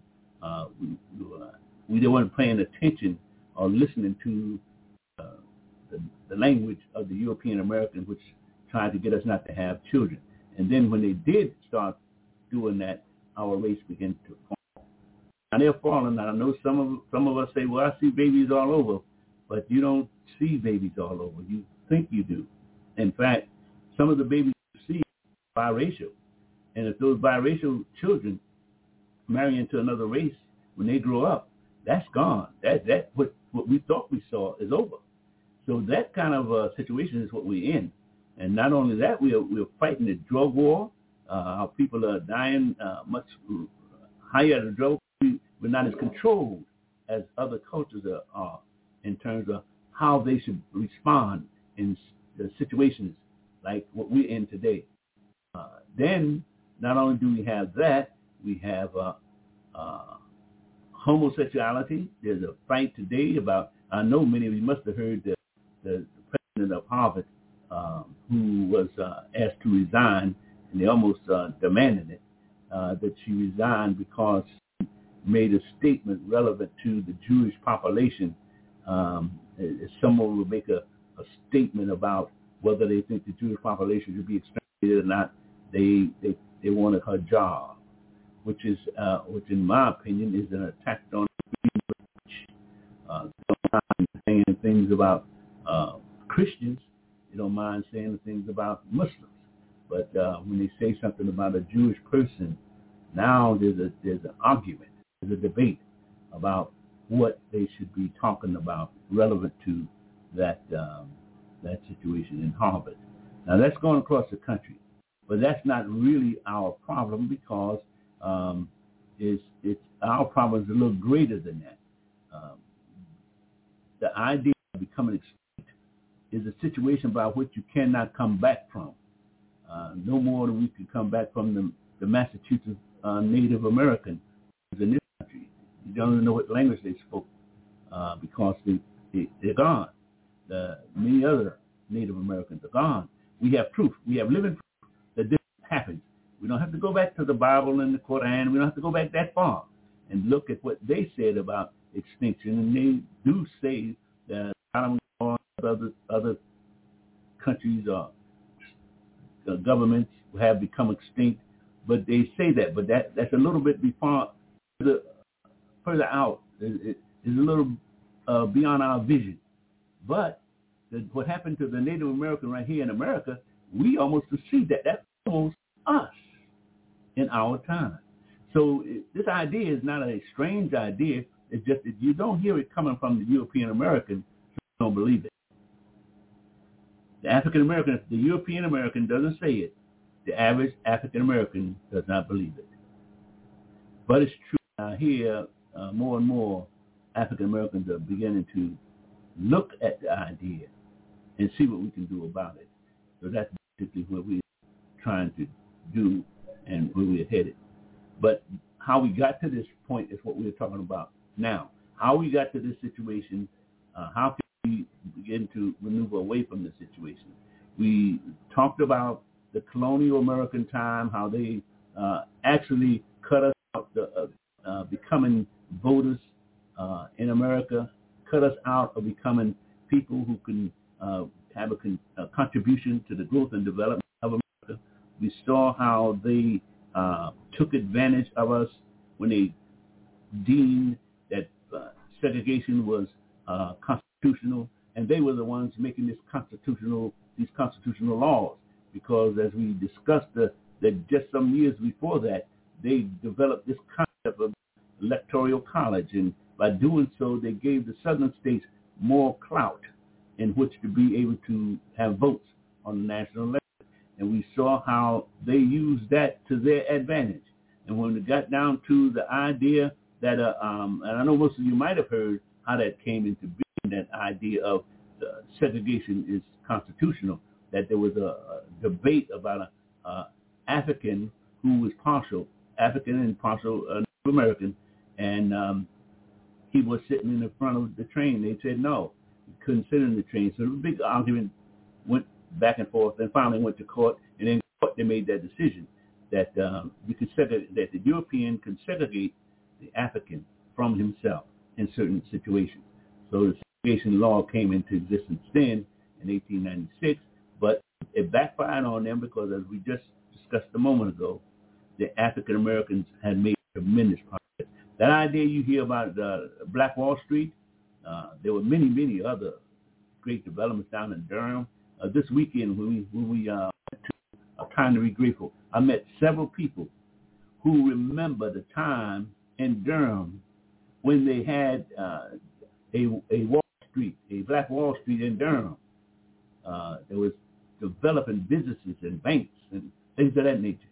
Speaker 6: weren't paying attention or listening to the language of the European American, which tried to get us not to have children. And then when they did start doing that, our race began to fall. Now they're falling. I know some of us say, well, I see babies all over, but you don't see babies all over. You think you do. In fact, some of the babies you see are biracial. And if those biracial children marry into another race, when they grow up, that's gone. That what we thought we saw is over. So that kind of situation is what we're in. And not only that, we're fighting the drug war. Our people are dying much higher the drug. We're not as controlled as other cultures are in terms of how they should respond in the situations like what we're in today. Then, not only do we have that, we have homosexuality. There's a fight today about, I know many of you must have heard the president of Harvard who was asked to resign, and they almost demanded it, that she resigned because she made a statement relevant to the Jewish population. If someone would make a statement about whether they think the Jewish population should be exterminated or not, they wanted her job, which in my opinion is an attack on saying things about Christians. You don't mind saying things about Muslims, but when they say something about a Jewish person, now there's an argument, there's a debate about what they should be talking about relevant to that situation in Harvard. Now, that's going across the country, but that's not really our problem because it's our problem is a little greater than that. The idea of becoming extinct is a situation by which you cannot come back from. No more than we could come back from the Massachusetts Native American in this country. You don't even know what language they spoke because they're gone. Many other Native Americans are gone. We have proof. We have living proof that this happens. We don't have to go back to the Bible and the Quran. We don't have to go back that far and look at what they said about extinction. And they do say that other countries or governments have become extinct, but they say that. But that's a little bit further out. It's a little beyond our vision. But what happened to the Native American right here in America, we almost see that. That's almost us in our time. So this idea is not a strange idea. It's just that you don't hear it coming from the European American, so you don't believe it. The African American, if the European American doesn't say it, the average African American does not believe it. But it's true. I hear more and more African Americans are beginning to look at the idea and see what we can do about it. So that's basically what we're trying to do and where we're headed. But how we got to this point is what we're talking about now. How we got to this situation, how can we begin to maneuver away from this situation? We talked about the colonial American time, how they actually cut us out becoming voters in America, cut us out of becoming people who can have a contribution to the growth and development of America. We saw how they took advantage of us when they deemed that segregation was constitutional, and they were the ones making these constitutional laws. Because as we discussed, that just some years before that, they developed this concept of electoral college, and by doing so, they gave the southern states more clout in which to be able to have votes on the national level. And we saw how they used that to their advantage. And when it got down to the idea that, and I know most of you might have heard how that came into being, that idea of segregation is constitutional, that there was a debate about an African who was African and partial Native American, and he was sitting in the front of the train. They said no, he couldn't sit in the train. So the big argument went back and forth, and finally went to court, and in court they made that decision that you could segregate, that the European can segregate the African from himself in certain situations. So the segregation law came into existence then in 1896, but it backfired on them because, as we just discussed a moment ago, the African Americans had made tremendous progress. That idea you hear about Black Wall Street, there were many, many other great developments down in Durham. This weekend when we went to A Time to Be Grateful, I met several people who remember the time in Durham when they had a Wall Street, a Black Wall Street in Durham. There was developing businesses and banks and things of that nature.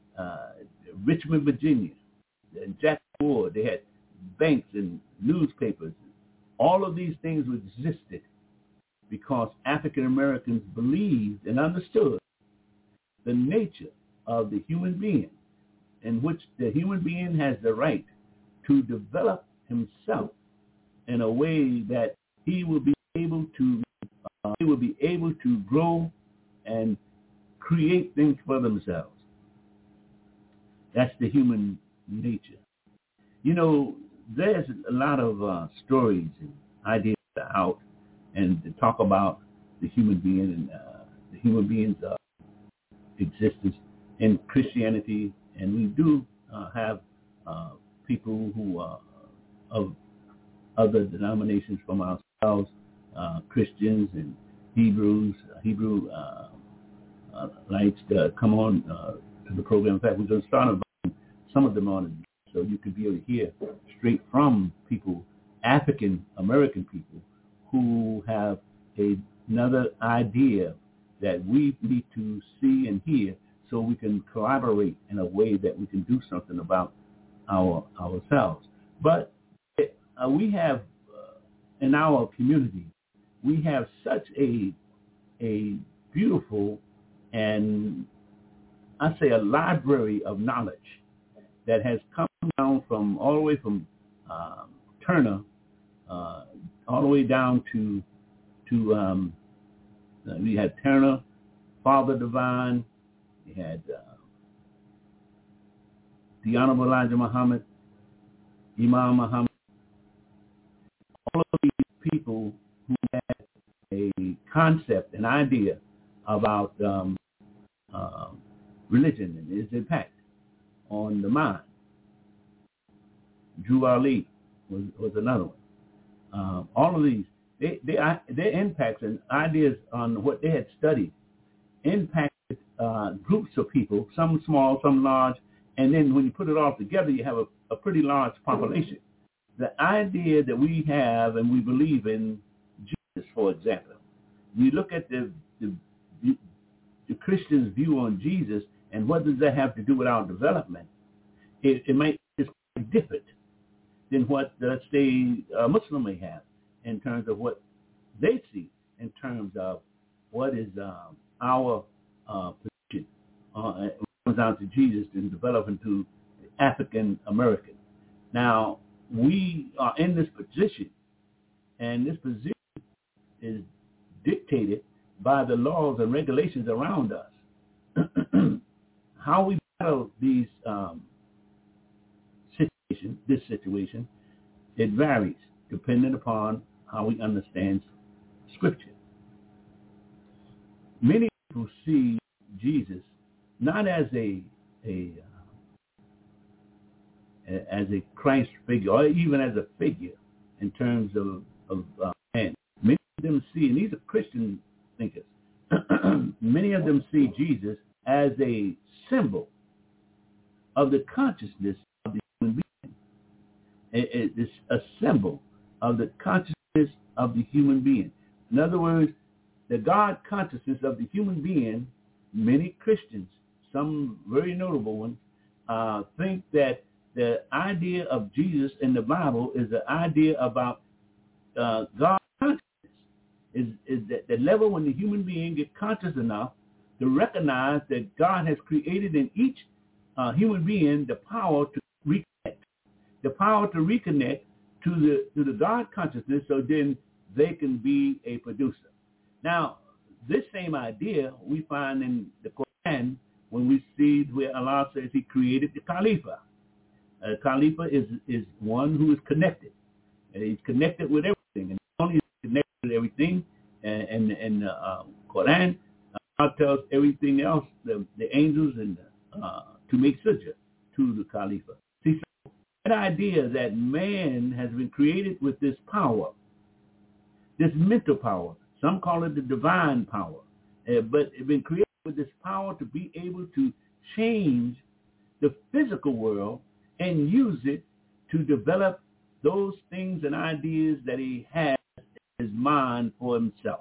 Speaker 6: Richmond, Virginia, and Jackson Ward, they had banks and newspapers. All of these things existed because African Americans believed and understood the nature of the human being, in which the human being has the right to develop himself in a way that he will be able to grow and create things for themselves. That's the human nature. You know, there's a lot of stories and ideas out and to talk about the human being and the human being's existence in Christianity, and we do have people who are of other denominations from ourselves, Christians and Hebrew lights come on to the program. In fact, we're going to start inviting some of them on, so you can be able to hear straight from people, African American people, who have another idea that we need to see and hear so we can collaborate in a way that we can do something about ourselves. But we have, in our community, we have such a beautiful and I say a library of knowledge that has come down from all the way from Turner all the way down to we had Turner, Father Divine, we had the Honorable Elijah Muhammad, Imam Muhammad, all of these people who had a concept, an idea about religion and its impact on the mind. Drew Ali was another one. All of these, their impacts and ideas on what they had studied impacted groups of people, some small, some large, and then when you put it all together, you have a pretty large population. The idea that we have and we believe in Jesus, for example, you look at the Christian's view on Jesus, and what does that have to do with our development? It's quite different than what, let's say, a Muslim may have in terms of what they see in terms of what is our position when it comes down to Jesus and develop into African American. Now, we are in this position, and this position is dictated by the laws and regulations around us. How we battle these this situation, it varies depending upon how we understand Scripture. Many people see Jesus not as a Christ figure, or even as a figure in terms of man. Many of them see, and these are Christian thinkers, many of them see Jesus as a symbol of the consciousness of the human being. It's a symbol of the consciousness of the human being. In other words, the God consciousness of the human being, many Christians, some very notable ones, think that the idea of Jesus in the Bible is the idea about God consciousness. Is that the level when the human being gets conscious enough to recognize that God has created in each human being the power to reconnect to the God consciousness, so then they can be a producer. Now, this same idea we find in the Quran when we see where Allah says He created the Khalifa. Khalifa is one who is connected. He's connected with everything, and not only is he connected with everything, and the Quran Allah tells everything else, the angels, and to make sujood to the Khalifa. See, so that idea that man has been created with this power, this mental power, some call it the divine power, but it's been created with this power to be able to change the physical world and use it to develop those things and ideas that he has in his mind for himself.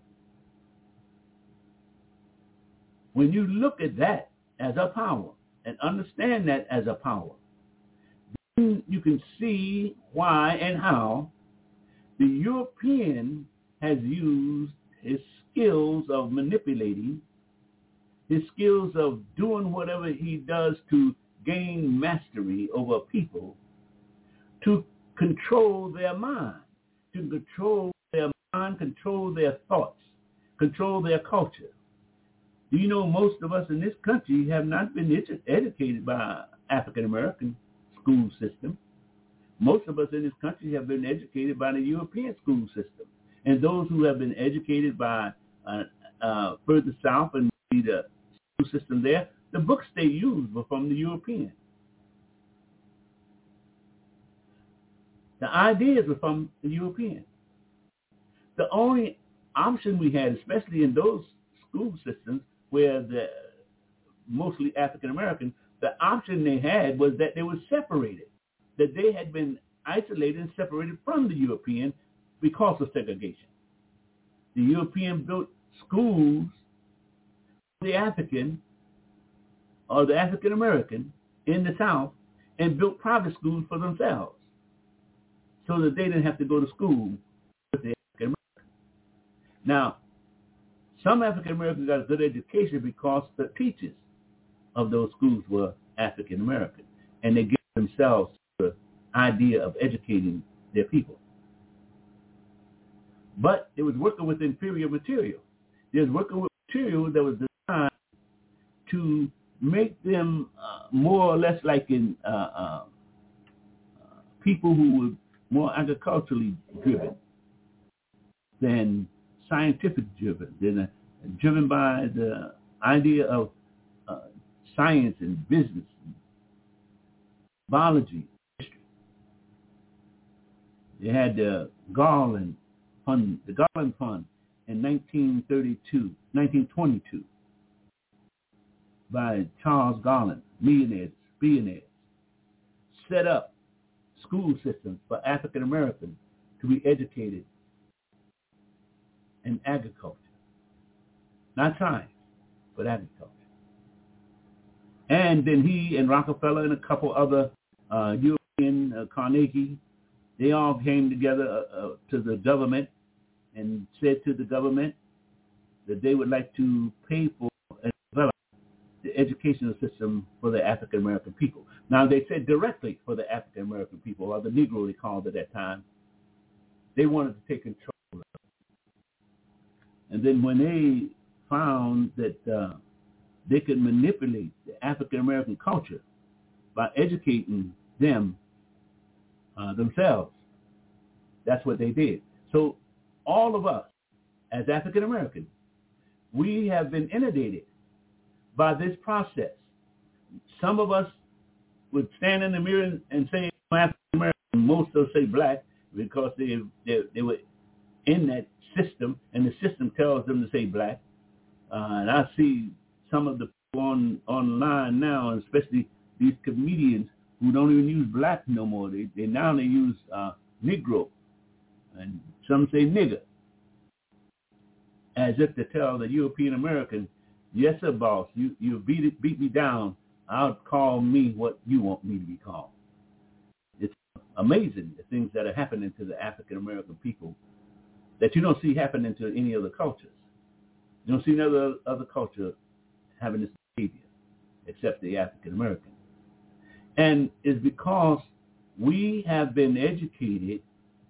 Speaker 6: When you look at that as a power and understand that as a power, then you can see why and how the European has used his skills of manipulating, his skills of doing whatever he does to gain mastery over people, to control their mind, control their thoughts, control their culture. Do you know most of us in this country have not been educated by African American school system? Most of us in this country have been educated by the European school system. And those who have been educated by further south and the school system there, the books they used were from the European. The ideas were from the European. The only option we had, especially in those school systems where the mostly African American, the option they had was that they were separated, that they had been isolated and separated from the European because of segregation. The European built schools the African or the African American in the South and built private schools for themselves so that they didn't have to go to school with the African American. Now, some African Americans got a good education because the teachers of those schools were African American, and they gave themselves the idea of educating their people. But it was working with inferior material. It was working with material that was designed to make them more or less like in people who were more agriculturally driven than scientific driven, driven by the idea of science and business, and biology, history. They had the Garland Fund in 1922, by Charles Garland, billionaires, set up school systems for African Americans to be educated in agriculture. Not science, but agriculture. And then he and Rockefeller and a couple other European, Carnegie, they all came together to the government and said to the government that they would like to pay for and develop the educational system for the African American people. Now, they said directly for the African American people, or the Negro they called at that time. They wanted to take control of it. And then when they found that they could manipulate the African American culture by educating them themselves, that's what they did. So all of us, as African Americans, we have been inundated by this process. Some of us would stand in the mirror and say African American. Most will say black because they were in that system, and the system tells them to say black. And I see some of the people online now, and especially these comedians who don't even use black no more. They use Negro, and some say nigger, as if to tell the European American, yes, sir, boss, you beat me down. I'll call me what you want me to be called. It's amazing the things that are happening to the African American people that you don't see happening to any other cultures. You don't see another other culture having this behavior except the African American. And it's because we have been educated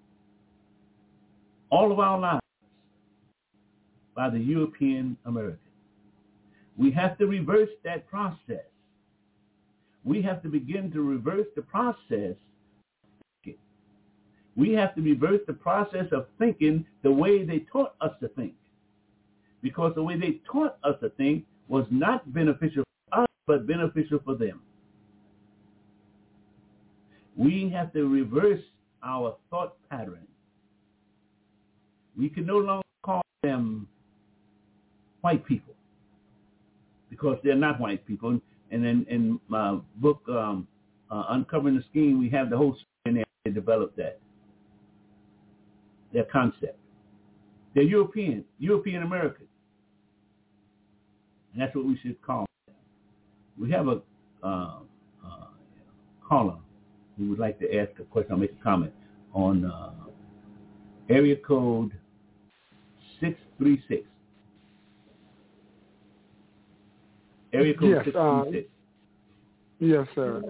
Speaker 6: all of our lives by the European American. We have to reverse that process. We have to begin to reverse the process. We have to reverse the process of thinking the way they taught us to think. Because the way they taught us to think was not beneficial for us, but beneficial for them. We have to reverse our thought pattern. We can no longer call them white people because they're not white people. And in my book, Uncovering the Scheme, we have the whole story in there to develop that, their concept. They're European American. And that's what we should call them. We have a caller who would like to ask a question or make a comment on area code 636. Area code 636.
Speaker 1: Yes, sir.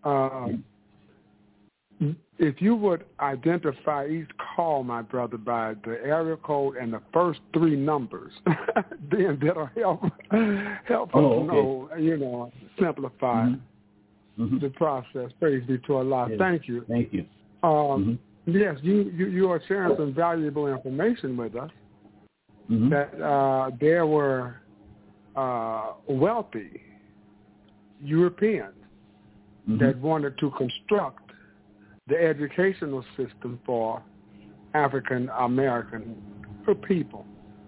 Speaker 1: If you would identify each call, my brother, by the area code and the first three numbers, then that'll help us know, simplify the process. Praise be to Allah.
Speaker 6: Yes.
Speaker 1: Thank you.
Speaker 6: Thank you.
Speaker 1: Yes, you are sharing some valuable information with us that there were wealthy Europeans that wanted to construct the educational system for African American people.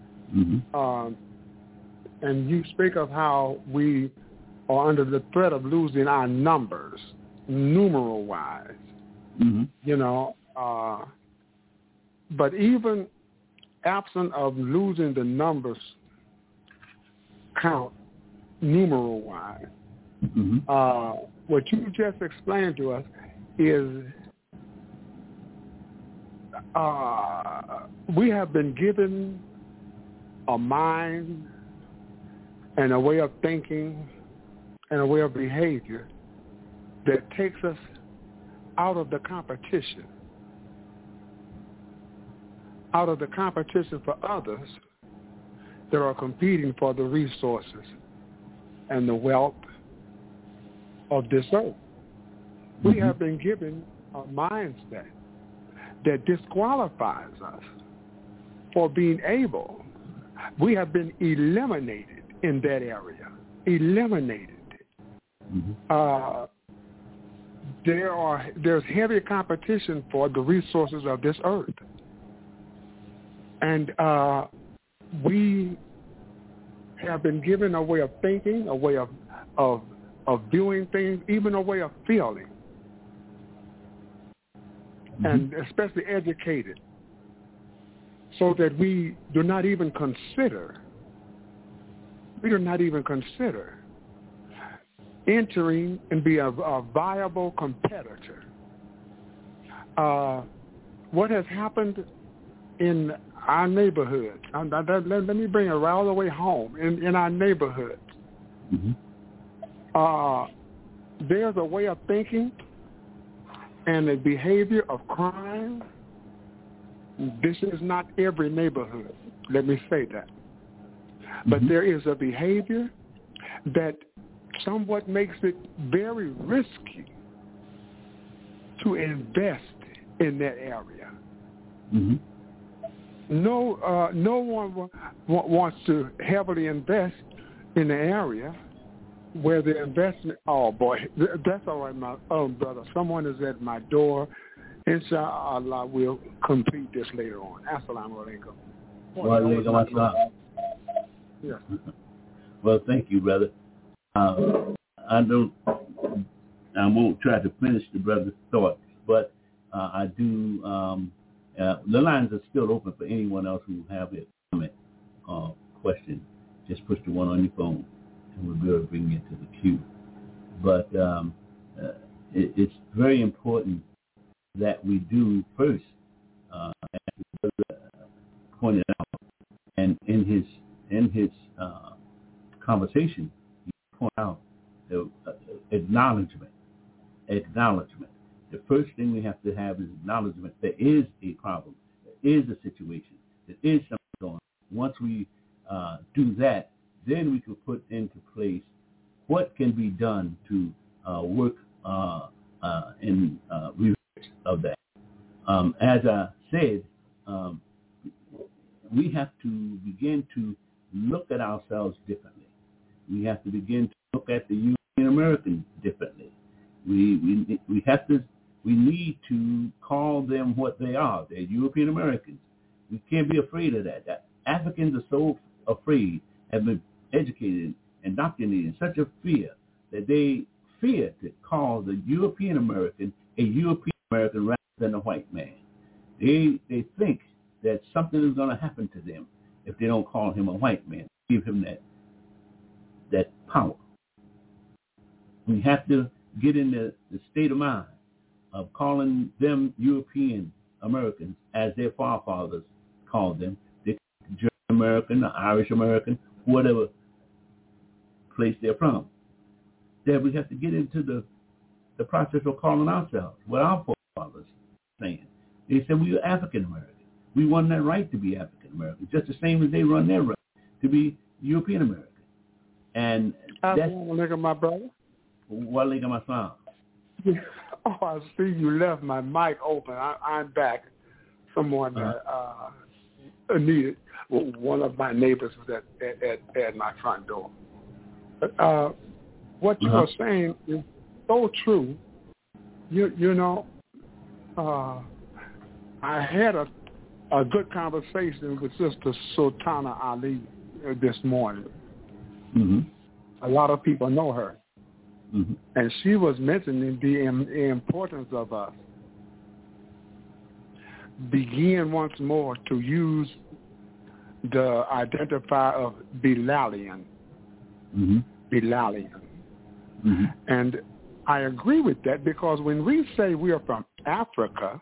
Speaker 1: And you speak of how we are under the threat of losing our numbers, numeral-wise, but even absent of losing the numbers count numeral-wise.
Speaker 6: Mm-hmm.
Speaker 1: What you just explained to us is we have been given a mind and a way of thinking and a way of behavior that takes us out of the competition for others that are competing for the resources and the wealth of this earth. Mm-hmm. We have been given a mindset that disqualifies us for being able. We have been eliminated in that area. Eliminated. Mm-hmm. There's heavy competition for the resources of this earth. And we have been given a way of thinking, a way of viewing things, even a way of feeling, mm-hmm. and especially educated, so that we do not even consider entering and be a viable competitor. What has happened in our neighborhoods, let me bring it right all the way home, in our neighborhoods, mm-hmm. There's a way of thinking and a behavior of crime. This is not every neighborhood, let me say that. Mm-hmm. But there is a behavior that somewhat makes it very risky to invest in that area. Mm-hmm. No one wants to heavily invest in an area where the investment. Oh boy, that's all right, my brother. Someone is at my door. Inshallah, we'll complete this later on. Assalamu alaikum.
Speaker 6: Wa alaikum assalam.
Speaker 1: Yes.
Speaker 6: Well, thank you, brother. I won't try to finish the brother's thoughts, but I do. The lines are still open for anyone else who have a comment or question. Just push the one on your phone, and we'll be able to bring you into the queue. But it's very important that we do first, as the brother pointed out, and in his conversation, he pointed out the acknowledgement. The first thing we have to have is acknowledgement. There is a problem. There is a situation. There is something going on. Once we do that, then we can put into place what can be done to work in reverse of that. As I said, we have to begin to look at ourselves differently. We have to begin to look at the European American differently. We need to call them what they are. They're European Americans. We can't be afraid of that. Africans are so afraid, have been educated, indoctrinated in such a fear that they fear to call the European American a European American rather than a white man. They think that something is going to happen to them if they don't call him a white man, give him that power. We have to get in the state of mind of calling them European Americans as their forefathers called them, the German American, the Irish American, whatever place they're from. That we have to get into the process of calling ourselves what our forefathers saying. They said we were African American. We won that right to be African American, just the same as they run their right to be European American. And that's
Speaker 1: my brother.
Speaker 6: Walaikum assalam.
Speaker 1: Oh, I see you left my mic open. I'm back. Someone needed. One of my neighbors was at my front door. What you are saying is so true. You know, I had a good conversation with Sister Sultana Ali this morning. Mm-hmm. A lot of people know her. Mm-hmm. And she was mentioning the importance of us begin once more to use the identifier of Bilalian. Mm-hmm. Bilalian. And I agree with that because when we say we are from Africa,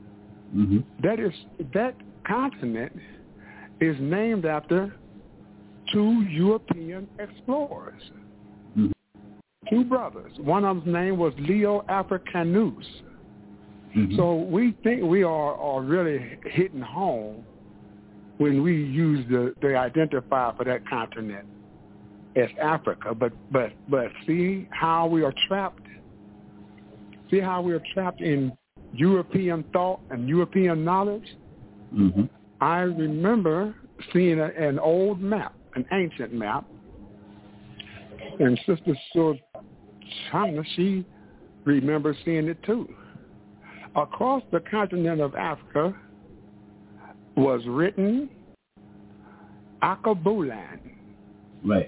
Speaker 1: that continent is named after two European explorers, two brothers. One of them's name was Leo Africanus. So we think we are really hitting home when we use the identifier for that continent as Africa. But see how we are trapped? See how we are trapped in European thought and European knowledge? I remember seeing an old map, an ancient map, and Sister China, she remembers seeing it too. Across the continent of Africa was written Akabulan.
Speaker 6: Right.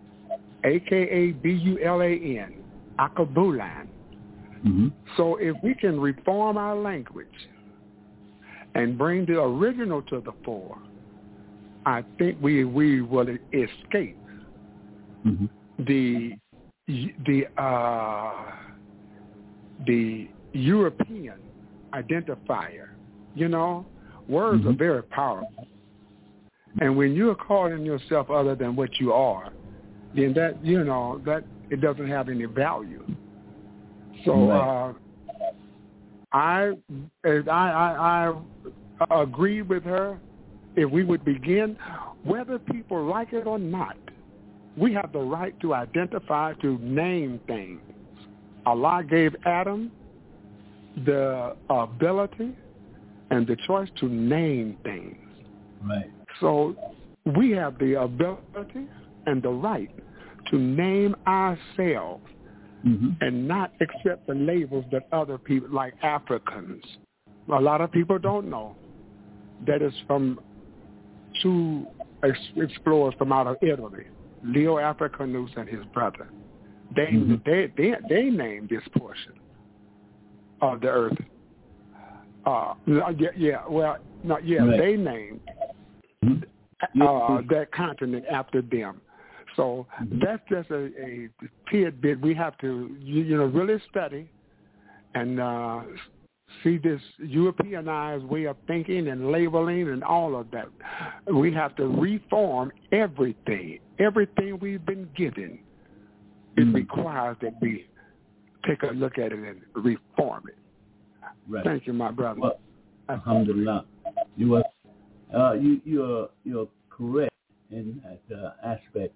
Speaker 1: Akabulan. Akabulan. So if we can reform our language and bring the original to the fore, I think we will escape the European identifier. You know, words are very powerful. And when you're calling yourself other than what you are, then that, you know, that it doesn't have any value. So I agree with her. If we would begin, whether people like it or not, we have the right to identify, to name things. Allah gave Adam the ability and the choice to name things.
Speaker 6: Right.
Speaker 1: So we have the ability and the right to name ourselves and not accept the labels that other people, like Africans. A lot of people don't know that it's from two explorers from out of Italy, Leo Africanus and his brother. They named this portion of the earth. They named that continent after them. So that's just a tidbit we have to, really study and see this Europeanized way of thinking and labeling and all of that. We have to reform everything. Everything we've been given, it requires that we take a look at it and reform it.
Speaker 6: Right.
Speaker 1: Thank you, my brother.
Speaker 6: Well, alhamdulillah. You're correct in that aspect.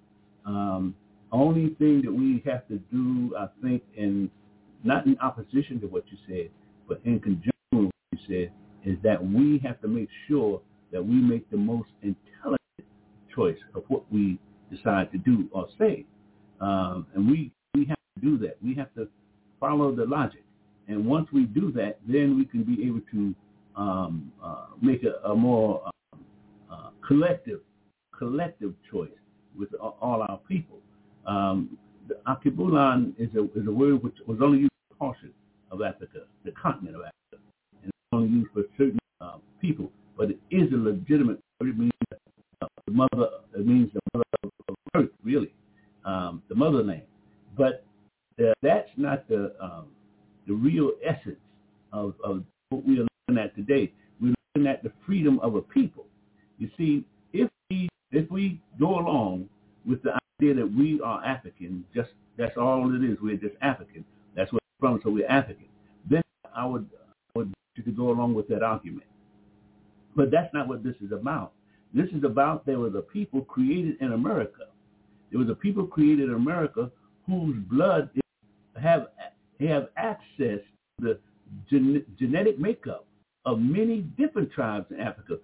Speaker 6: Only thing that we have to do, I think, not in opposition to what you said, but in conjunction with what you said, is that we have to make sure that we make the most intelligent choice of what we decide to do or say. And we have to do that. We have to follow the logic. And once we do that, then we can be able to make a more collective choice with all our people. The Akibulan is a word which was only used for a portion of Africa, the continent of Africa, and it's only used for certain people. But it is a legitimate word. It means the mother. It means the mother of earth, really, the motherland. But that's not the real essence of what we are looking at today. We're looking at the freedom of a people. You see, if we go along with the idea that we are African, just that's all it is. We're just African. That's what we're from, so we're African. Then I would want you to go along with that argument. But that's not what this is about. This is about there was a people created in America. There was a people created in America whose blood have access to the genetic makeup of many different tribes in Africa,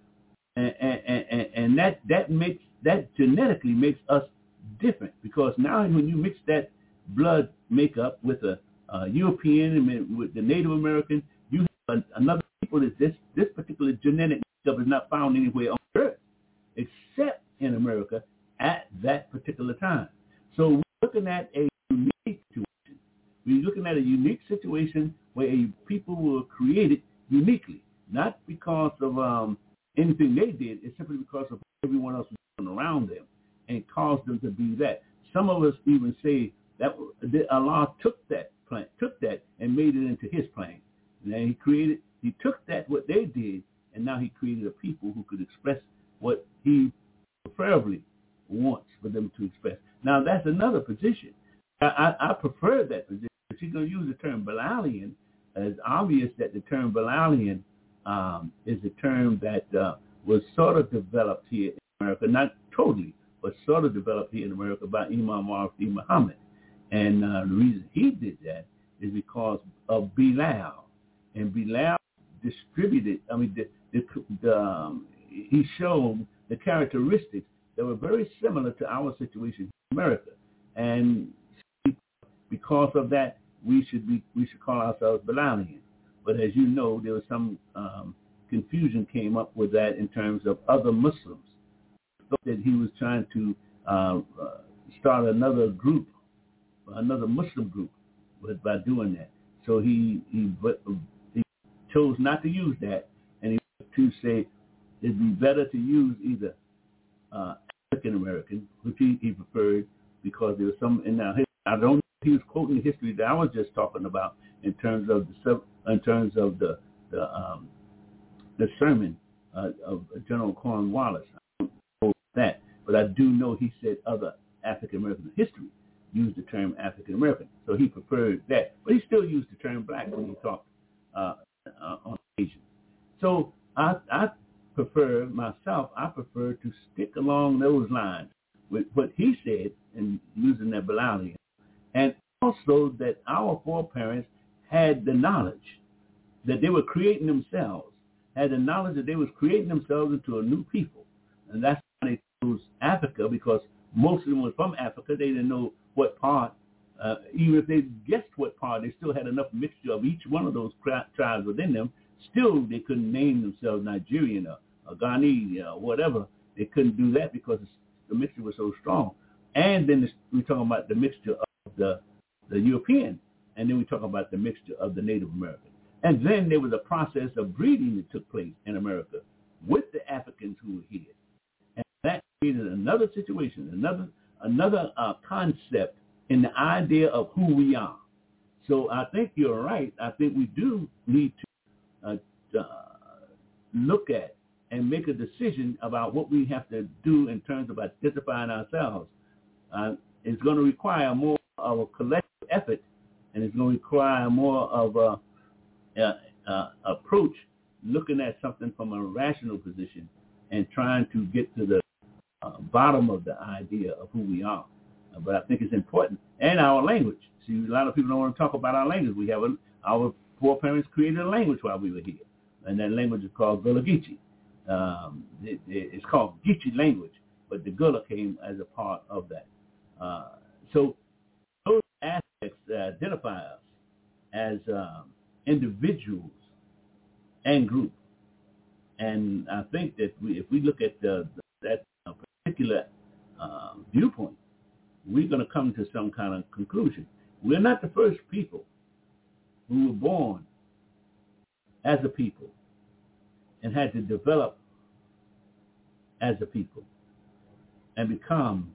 Speaker 6: and that genetically makes us different, because now when you mix that blood makeup with a European and with the Native American, you have another people that this particular genetic makeup is not found anywhere on earth except in America at that particular time. So we're looking at a unique situation. We're looking at a unique situation where people were created uniquely, not because of anything they did. It's simply because of everyone else was around them and caused them to be that. some of us even say that Allah took that and made it into his plan. And then he took that, what they did, and now he created a people who could express what he preferably wants for them to express. Now, that's another position. I prefer that position. If you're going to use the term Bilalian, it's obvious that the term Bilalian is a term that was sort of developed here in America, not totally, but sort of developed here in America by Imam Rafi Muhammad. And the reason he did that is because of Bilal. And Bilal distributed, he showed the characteristics that were very similar to our situation in America. And because of that, we should call ourselves Bilalian. But as you know, there was some confusion came up with that in terms of other Muslims. Thought that he was trying to start another group, another Muslim group, by doing that. So he chose not to use that, and he to say it'd be better to use either African American, which he preferred, because there was some in now. I don't know if he was quoting the history that I was just talking about in terms of the sermon of General Cornwallis. I don't know that, but I do know he said other African American history used the term African American, so he preferred that, but he still used the term black when he talked on occasion. So I prefer to stick along those lines with what he said in using that Bilalian, and also that our foreparents had the knowledge that they were creating themselves, had the knowledge that they was creating themselves into a new people, and that's why they chose Africa, because most of them were from Africa. They didn't know what part. Even if they guessed what part, they still had enough mixture of each one of those tribes within them. Still, they couldn't name themselves Nigerian or Ghanaian or whatever. They couldn't do that because the mixture was so strong. And then we're talking about the mixture of the European, and then we talk about the mixture of the Native American. And then there was a process of breeding that took place in America with the Africans who were here. And that created another situation, another concept in the idea of who we are. So I think you're right. I think we do need to look at and make a decision about what we have to do in terms of identifying ourselves. It's going to require more of a collective effort, and it's going to require more of a approach, looking at something from a rational position and trying to get to the bottom of the idea of who we are. But I think it's important. And our language. See, a lot of people don't want to talk about our language. Our foreparents created a language while we were here, and that language is called Gullah Geechee. It's called Geechee language, but the Gullah came as a part of that. So those aspects identify us as individuals and groups. And I think that if we look at that particular viewpoint, we're going to come to some kind of conclusion. We're not the first people who were born as a people and had to develop as a people and become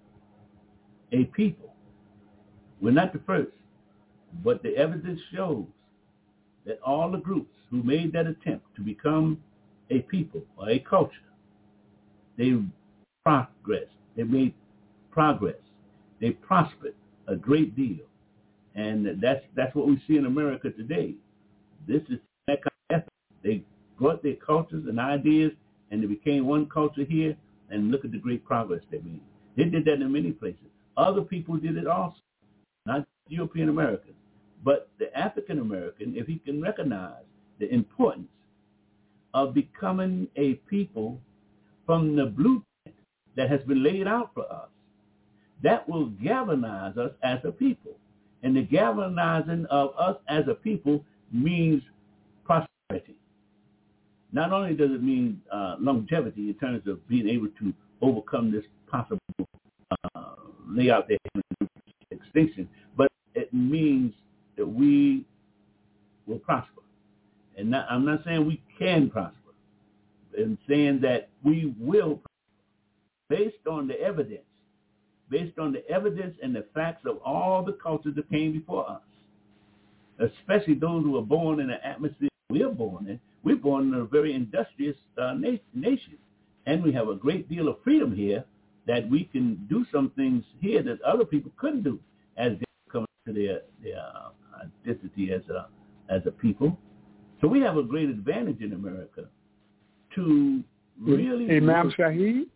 Speaker 6: a people. We're not the first, but the evidence shows that all the groups who made that attempt to become a people or a culture, they progressed. They made progress. They prospered a great deal. And that's what we see in America today. This is that kind of effort. They brought their cultures and ideas, and they became one culture here, and look at the great progress they made. They did that in many places. Other people did it also, not European Americans. But the African American, if he can recognize the importance of becoming a people from the blueprint that has been laid out for us, that will galvanize us as a people. And the galvanizing of us as a people means prosperity. Not only does it mean longevity in terms of being able to overcome this possible layout there extinction, but it means that we will prosper. And I'm not saying we can prosper. I'm saying that we will prosper based on the evidence, based on the evidence and the facts of all the cultures that came before us, especially those who were born in the atmosphere we are born in. We're born in a very industrious nation, and we have a great deal of freedom here that we can do some things here that other people couldn't do as they come to their identity as a people. So we have a great advantage in America to really...
Speaker 1: Imam Shaheed,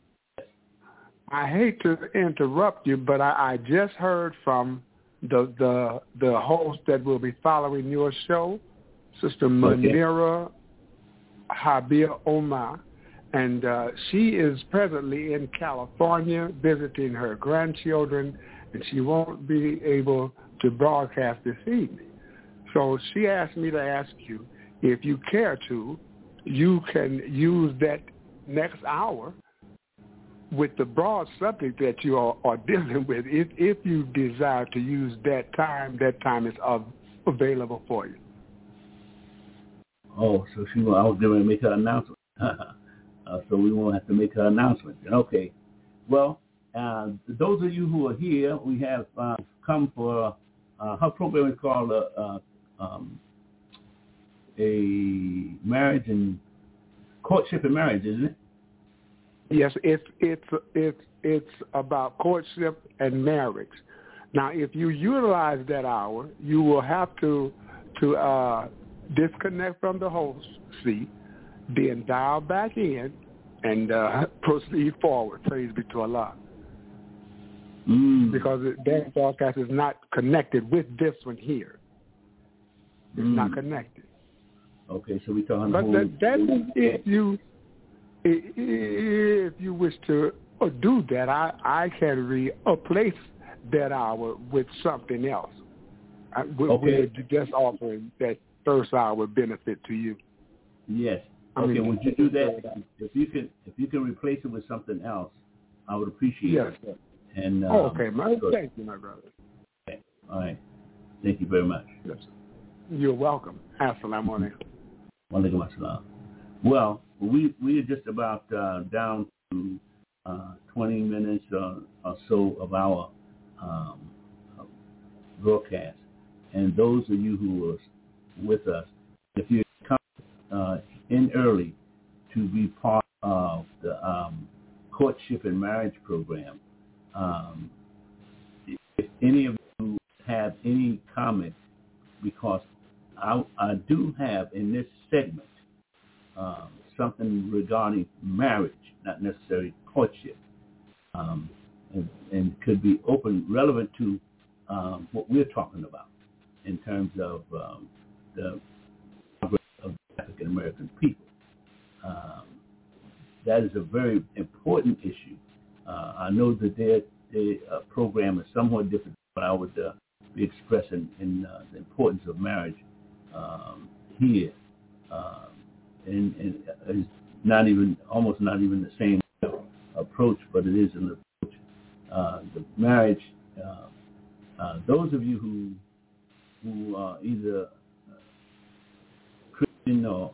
Speaker 1: I hate to interrupt you, but I just heard from the host that will be following your show, Sister Munira Habir Omar, and she is presently in California visiting her grandchildren, and she won't be able to broadcast this evening. So she asked me to ask you, if you care to, you can use that next hour with the broad subject that you are dealing with. If you desire to use that time is available for you.
Speaker 6: Oh, so I was going to make her announcement. So we won't have to make her announcement. Okay. Well, those of you who are here, we have come for her program is called a marriage and courtship and marriage, isn't it?
Speaker 1: Yes, it's about courtship and marriage. Now, if you utilize that hour, you will have to disconnect from the host seat, then dial back in and proceed forward. Praise be to Allah. Because that broadcast is not connected with this one here. It's not connected.
Speaker 6: Okay, so we're talking
Speaker 1: about... But that if you wish to do that, I can replace that hour with something else. We're just offering that first hour benefit to you.
Speaker 6: Yes. Okay, would you do that? If you can replace it with something else, I would appreciate it.
Speaker 1: Yes.
Speaker 6: And
Speaker 1: okay, thank you, my brother.
Speaker 6: Okay. All right. Thank you very much.
Speaker 1: Yes. You're welcome. Assalamu alaikum.
Speaker 6: Wa alaikum assalam. Well, we are just about down to 20 minutes or so of our broadcast. And those of you who are with us, if you come in early to be part of the courtship and marriage program, if any of you have any comments, because I do have in this segment something regarding marriage, not necessarily courtship, and could be relevant to what we're talking about in terms of the progress of African American people. That is a very important issue. I know that their program is somewhat different, but I would be expressing in the importance of marriage here. And it's almost not even the same approach, but it is an approach. The marriage, those of you who are either Christian or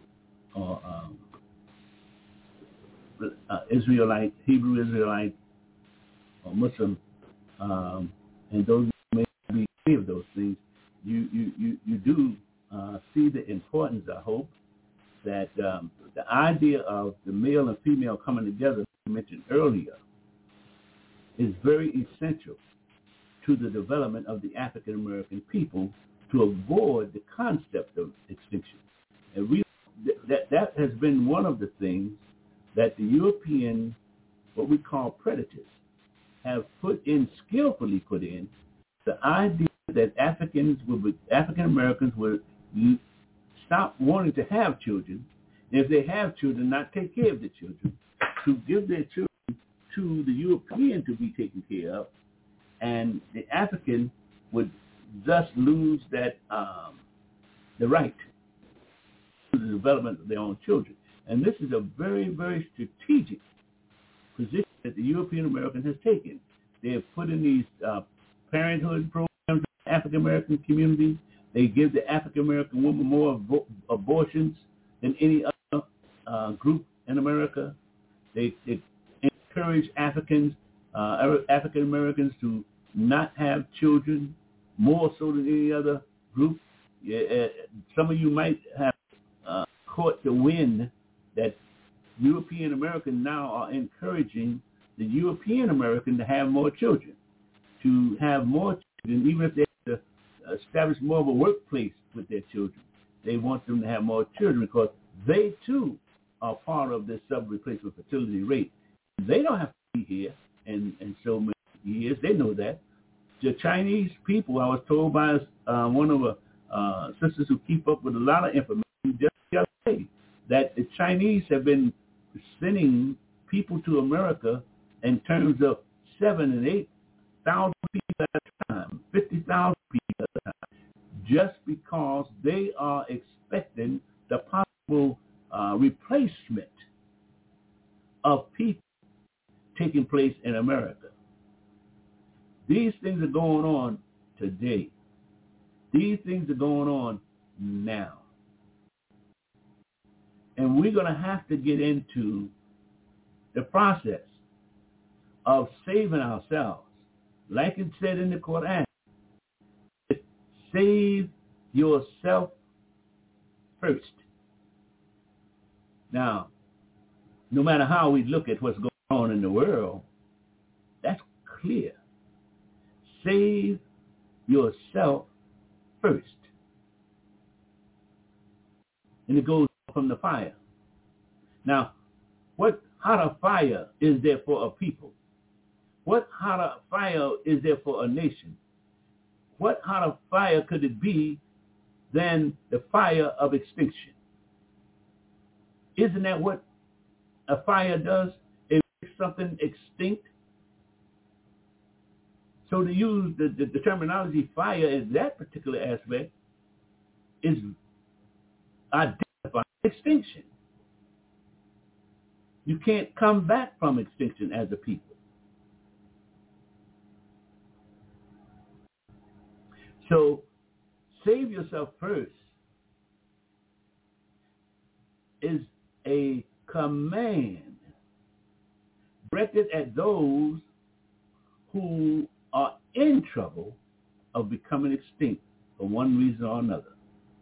Speaker 6: Israelite, Hebrew Israelite, or Muslim, and those who may be any of those things, you do see the importance, I hope, that the idea of the male and female coming together, as I mentioned earlier, is very essential to the development of the African American people to avoid the concept of extinction. And that has been one of the things that the European, what we call predators, have skillfully put in, the idea that African Americans would stop wanting to have children, and if they have children, not take care of the children, to give their children to the European to be taken care of, and the African would thus lose that the right to the development of their own children. And this is a very, very strategic position that the European American has taken. They have put in these parenthood programs in the African American community. They give the African American woman more abortions than any other group in America. They encourage Africans African Americans to not have children, more so than any other group. Some of you might have caught the wind that European Americans now are encouraging the European American to have more children, even if they have to establish more of a workplace with their children. They want them to have more children because they too are part of this sub-replacement fertility rate. They don't have to be here in so many years. They know that. The Chinese people, I was told by one of the sisters who keep up with a lot of information just the other day, that the Chinese have been sending people to America in terms of 7,000 and 8,000 people at a time, 50,000 people at a time, just because they are expecting the possible replacement of people taking place in America. These things are going on today. These things are going on now. And we're going to have to get into the process of saving ourselves. Like it said in the Quran, save yourself first. Now, no matter how we look at what's going on in the world, that's clear. Save yourself first. And it goes from the fire. Now, what hotter fire is there for a people? What hotter fire is there for a nation? What hotter fire could it be than the fire of extinction? Isn't that what a fire does? It makes something extinct. So to use the terminology fire in that particular aspect is identifying extinction. You can't come back from extinction as a people. So save yourself first is a command directed at those who are in trouble of becoming extinct for one reason or another.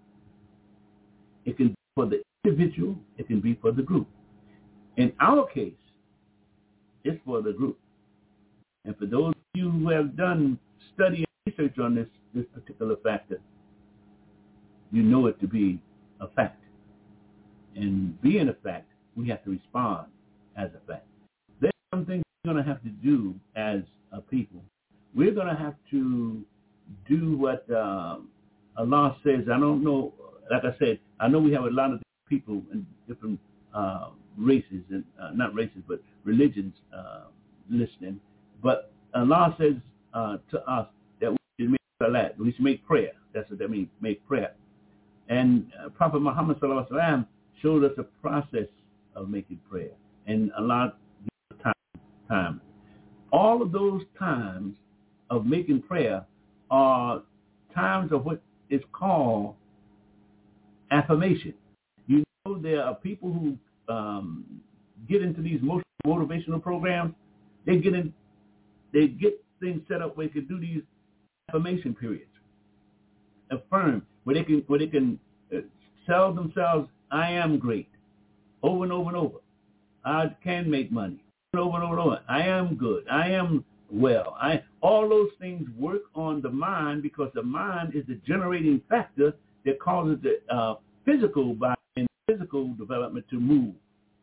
Speaker 6: It can be for the individual, it can be for the group. In our case, it's for the group. And for those of you who have done study and research on this particular factor, you know it to be a fact. And being a fact, we have to respond as a fact. There's some things we're going to have to do as a people. We're going to have to do what Allah says. I don't know, like I said, I know we have a lot of people in different races, and not races, but religions listening. But Allah says to us that we should make salat, we should make prayer. That's what that means, make prayer. And Prophet Muhammad sallallahu alaihi wasallam showed us a process of making prayer. And Allah gives time. All of those times of making prayer are times of what is called affirmation. You know, there are people who get into these motivational programs. They get things set up where they can do these affirmation periods. Affirm, where they can tell themselves, I am great, over and over and over. I can make money, over and over and over. I am good. I am well. All those things work on the mind, because the mind is the generating factor that causes the physical body and physical development to move.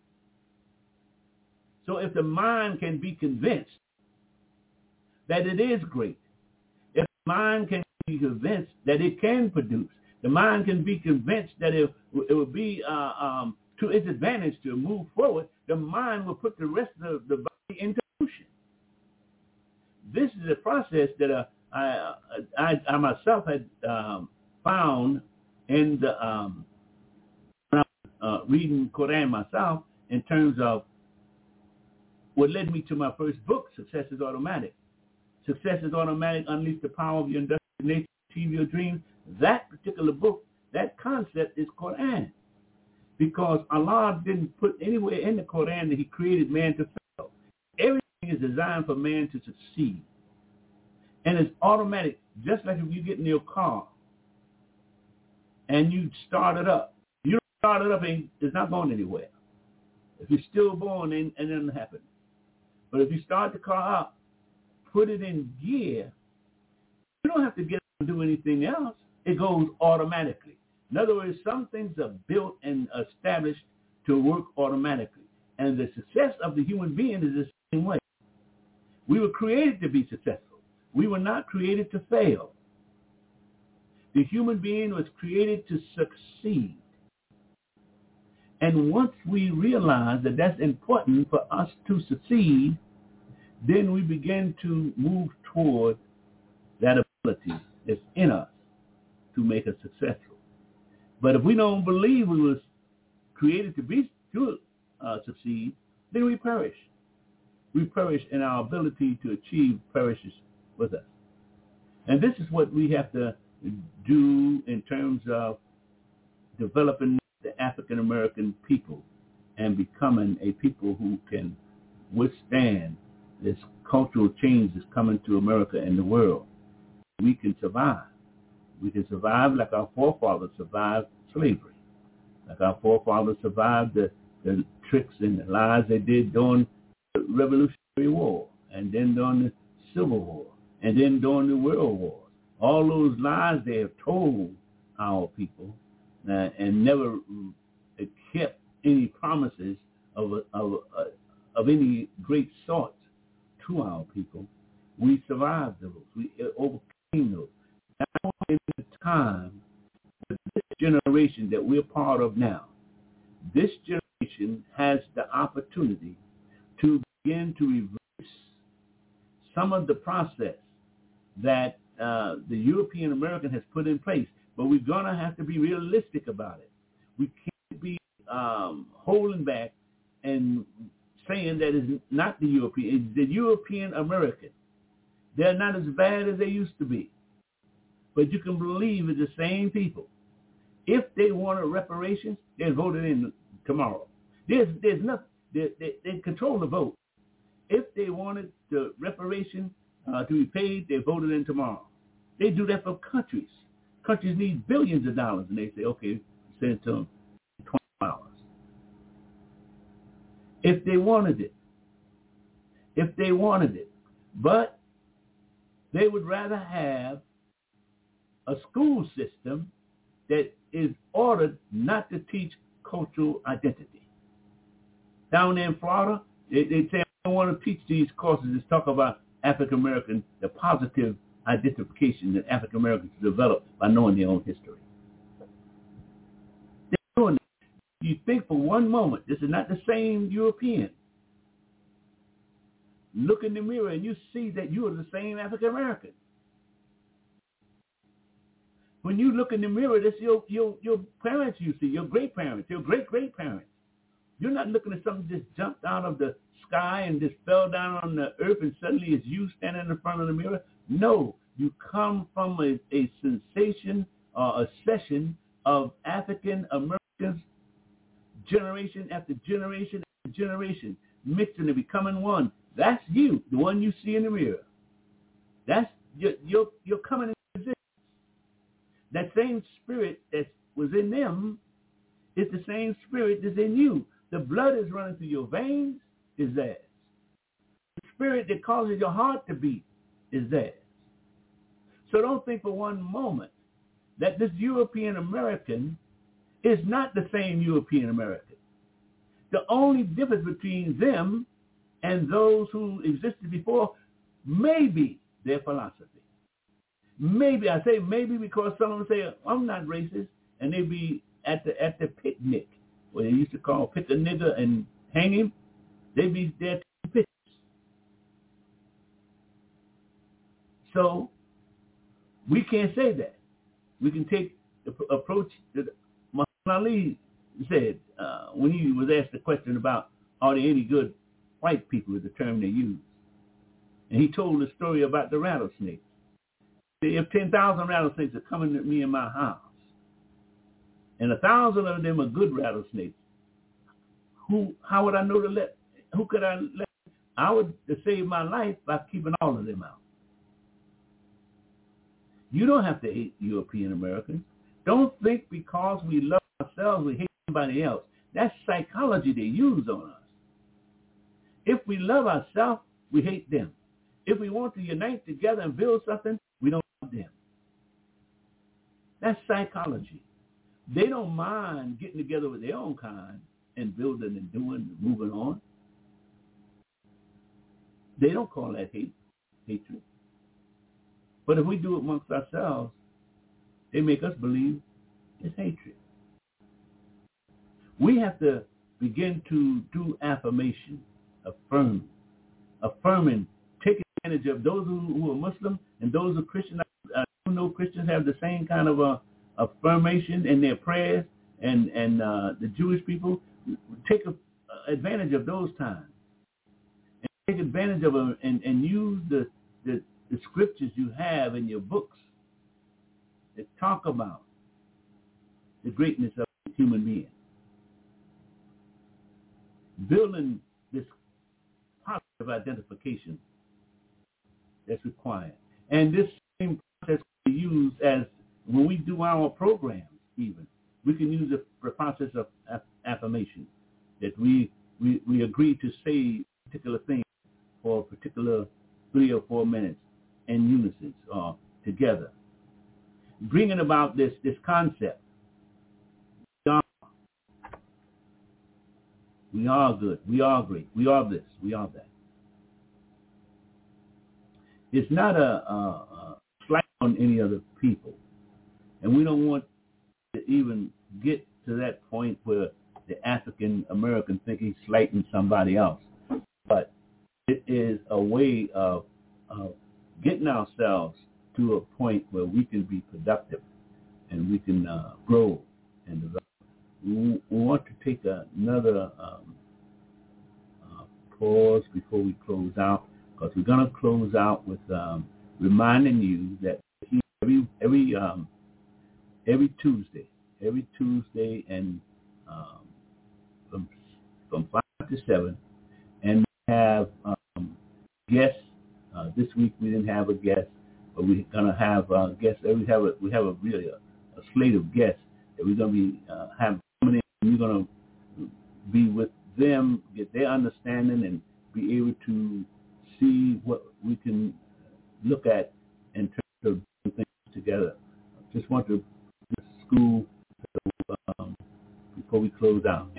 Speaker 6: So if the mind can be convinced that it is great, if the mind can be convinced that it can produce, the mind can be convinced that it will be to its advantage to move forward, the mind will put the rest of the body into motion. This is a process that I myself had found in the when I was reading Quran myself, in terms of what led me to my first book, Success is Automatic. Success is Automatic, Unleash the Power of Your Industrial Nature, Achieve Your Dreams. That particular book, that concept is Quran. Because Allah didn't put anywhere in the Quran that he created man to fail. Everything is designed for man to succeed. And it's automatic, just like if you get in your car and you start it up. You don't start it up and it's not going anywhere. If you're stillborn, and nothing happens. But if you start the car up, put it in gear, you don't have to get up and do anything else. It goes automatically. In other words, some things are built and established to work automatically. And the success of the human being is the same way. We were created to be successful. We were not created to fail. The human being was created to succeed. And once we realize that that's important for us to succeed, then we begin to move toward that ability that's in us to make us successful. But if we don't believe we was created to succeed, then we perish. We perish, and our ability to achieve perishes with us. And this is what we have to do in terms of developing the African American people and becoming a people who can withstand this cultural change that's coming to America and the world. We can survive. We can survive like our forefathers survived slavery, like our forefathers survived the tricks and the lies they did during the Revolutionary War, and then during the Civil War, and then during the World War. All those lies they have told our people and never kept any promises of any great sort to our people. We survived those. We overcame those. Now in the time, this generation that we're part of now, this generation has the opportunity to begin to reverse some of the process that the European American has put in place. But we're going to have to be realistic about it. We can't be holding back and saying that it's not the European. It's the European American. They're not as bad as they used to be. But you can believe it's the same people. If they wanted reparations, they voted in tomorrow. There's nothing. They control the vote. If they wanted the reparation to be paid, they voted in tomorrow. They do that for countries. Countries need billions of dollars, and they say, okay, send it to them in 20 hours. If they wanted it. But they would rather have a school system that is ordered not to teach cultural identity. Down there in Florida, they say, I don't want to teach these courses that talk about African American, the positive identification that African Americans develop by knowing their own history. They're doing it. You think for one moment, this is not the same European. Look in the mirror and you see that you are the same African American. When you look in the mirror, that's your parents you see, your great-parents, your great-great-parents. You're not looking at something that just jumped out of the sky and just fell down on the earth and suddenly it's you standing in front of the mirror. No, you come from a sensation or a session of African Americans generation after generation after generation, mixing and becoming one. That's you, the one you see in the mirror. That's you're coming into existence. That same spirit that was in them is the same spirit that's in you. The blood is running through your veins is theirs. The spirit that causes your heart to beat is theirs. So don't think for one moment that this European American is not the same European American. The only difference between them and those who existed before may be their philosophy. Maybe, I say maybe because some of them say, I'm not racist, and they be at the picnic, where they used to call pick a nigger and hang him, they be there taking pictures. So we can't say that. We can take the approach that Muhammad Ali said when he was asked the question about are there any good white people, is the term they use. And he told the story about the rattlesnakes. If 10,000 rattlesnakes are coming to me in my house, and 1,000 of them are good rattlesnakes, how would I know who could I let I would save my life by keeping all of them out. You don't have to hate European Americans. Don't think because we love ourselves we hate somebody else. That's psychology they use on us. If we love ourselves, we hate them. If we want to unite together and build something, we don't love them. That's psychology. They don't mind getting together with their own kind and building and doing and moving on. They don't call that hatred. But if we do it amongst ourselves, they make us believe it's hatred. We have to begin to do affirmation, affirming, taking advantage of those who are Muslim and those who are Christian. I know Christians have the same kind of affirmation in their prayers, and the Jewish people take advantage of those times. And take advantage of them and use the scriptures you have in your books that talk about the greatness of the human being. Building this positive identification that's required. And this same process we use as when we do our programs even. We can use the process of affirmation that we agree to say a particular thing for a particular 3 or 4 minutes in unison or together. Bringing about this concept. We are good. We are great. We are this. We are that. It's not a slight on any other people. And we don't want to even get to that point where the African American think he's slighting somebody else. But it is a way of getting ourselves to a point where we can be productive and we can grow and develop. We want to take another pause before we close out, because we're going to close out with reminding you that every Tuesday and from 5 to 7, and we have guests. This week we didn't have a guest, but we're going to have guests. We have a really a slate of guests that we're going to be have coming in. We're going to be with them, get their understanding, and be able to see what we can look at in terms of doing things together. Just want to school before we close out.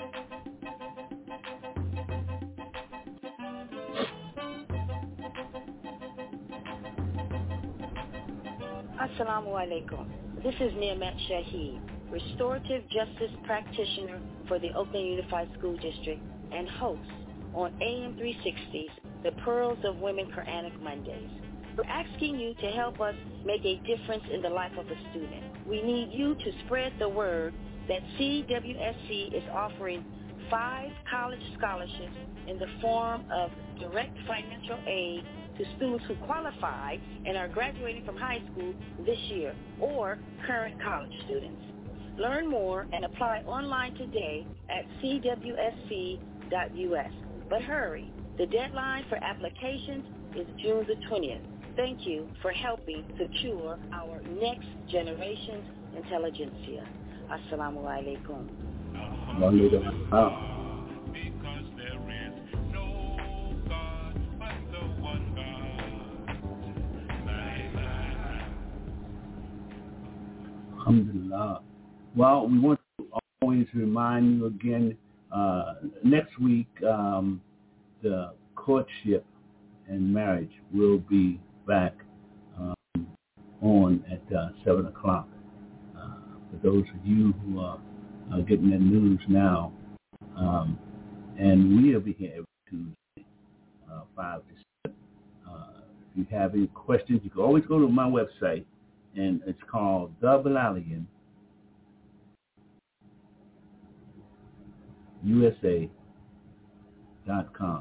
Speaker 7: Assalamu alaikum. This is Niamat Shaheed, Restorative Justice Practitioner for the Oakland Unified School District and host on AM 360's The Pearls of Women Quranic Mondays. We're asking you to help us make a difference in the life of a student. We need you to spread the word that CWSC is offering 5 college scholarships in the form of direct financial aid to students who qualify and are graduating from high school this year or current college students. Learn more and apply online today at cwsc.us. But hurry, the deadline for applications is June the 20th. Thank you for helping secure our next generation's intelligentsia. Assalamu alaikum.
Speaker 6: Alhamdulillah. Well, we want to always remind you again, next week, the courtship and marriage will be back on at 7 o'clock. For those of you who are getting the news now, and we'll be here every Tuesday, 5 to 7. If you have any questions, you can always go to my website, and it's called The Bilalian USA.com.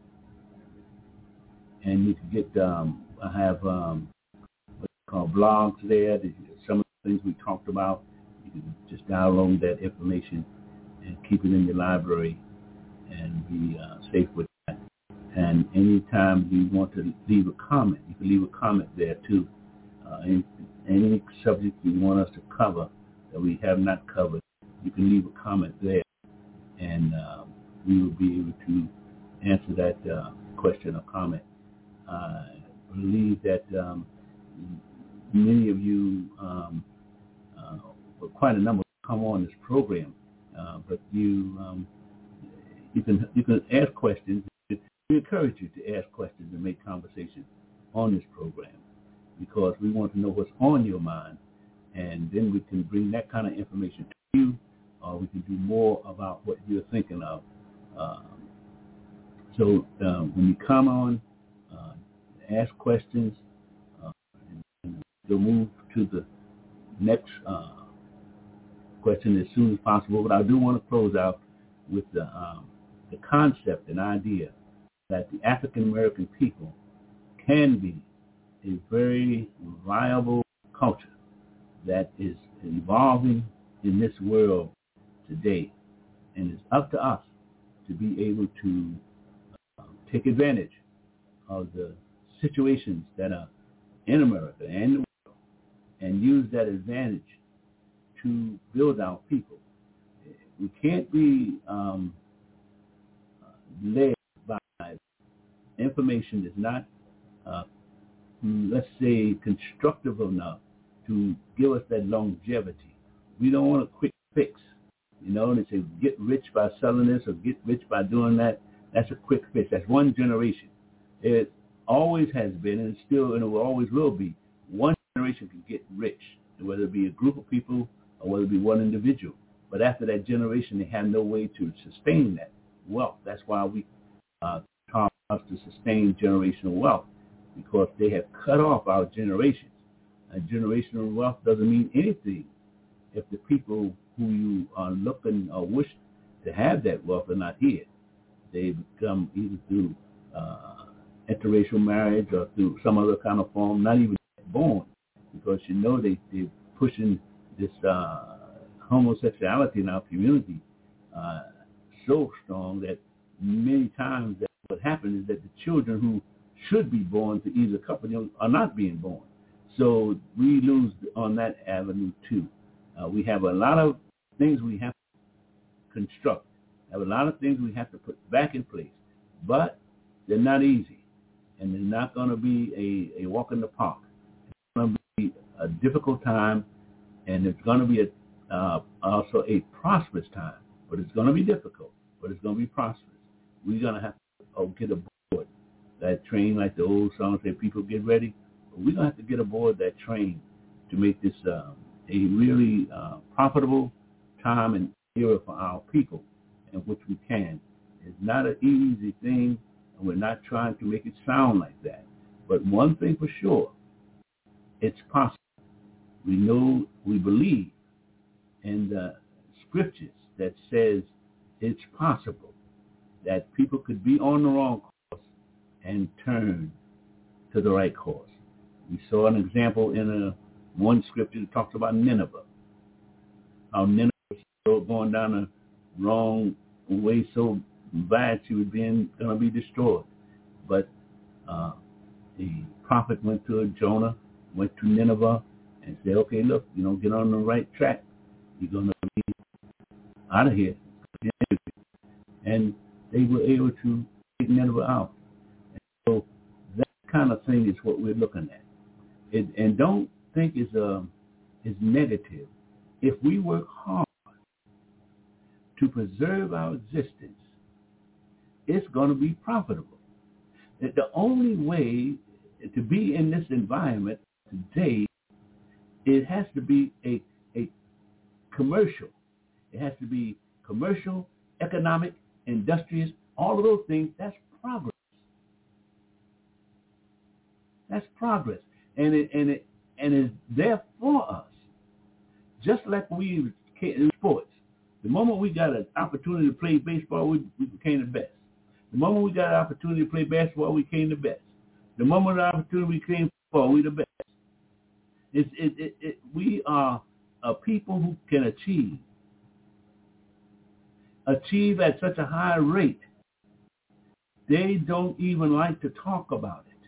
Speaker 6: And you can get, I have what's called blogs there. Some of the things we talked about, you can just download that information and keep it in your library and be safe with that. And anytime you want to leave a comment, you can leave a comment there too. Any subject you want us to cover that we have not covered, you can leave a comment there, and we will be able to answer that question or comment. I believe that many of you, quite a number, come on this program, but you can ask questions. We encourage you to ask questions and make conversation on this program, because we want to know what's on your mind, and then we can bring that kind of information to you, or we can do more about what you're thinking of. So when you come on, ask questions, and we'll move to the next question as soon as possible. But I do want to close out with the concept and idea that the African American people can be a very viable culture that is evolving in this world today, and it's up to us to be able to take advantage of the situations that are in America and the world, and use that advantage to build our people. We can't be led by information that's not, let's say, constructive enough to give us that longevity. We don't want a quick fix. You know, they say get rich by selling this or get rich by doing that. That's a quick fix. That's one generation. It always has been, and still, and it always will be. One generation can get rich, whether it be a group of people or whether it be one individual. But after that generation, they have no way to sustain that wealth. That's why we taught us to sustain generational wealth, because they have cut off our generations. And generational wealth doesn't mean anything if the people who you are looking or wish to have that wealth are not here. They become either through interracial marriage or through some other kind of form, not even born, because you know they're pushing this homosexuality in our community so strong that many times that what happens is that the children who should be born to either couple are not being born. So we lose on that avenue too. We have a lot of things we have to construct, have a lot of things we have to put back in place, but they're not easy, and they're not going to be a walk in the park. It's going to be a difficult time, and it's going to be also a prosperous time, but it's going to be difficult, but it's going to be prosperous. We're going to have to get aboard that train, like the old song said, people get ready. But we're going to have to get aboard that train to make this a really profitable time and era for our people, in which we can. It's not an easy thing, and we're not trying to make it sound like that. But one thing for sure, it's possible. We know, we believe in the scriptures that says it's possible that people could be on the wrong course and turn to the right course. We saw an example in one scripture that talks about Nineveh, how Nineveh was going down a wrong way so bad she was going to be destroyed. But the prophet went to Jonah, went to Nineveh, and said, okay, look, get on the right track. You're going to be out of here. And they were able to take Nineveh out. And so that kind of thing is what we're looking at. And don't think it's negative. If we work hard to preserve our existence, it's going to be profitable. The only way to be in this environment today, it has to be a commercial. It has to be commercial, economic, industrious, all of those things. That's progress. That's progress. And it's there for us. Just like we in sports. The moment we got an opportunity to play baseball, we became the best. The moment we got an opportunity to play basketball, we became the best. The moment the opportunity we became football, we the best. We are a people who can achieve at such a high rate, They don't even like to talk about it.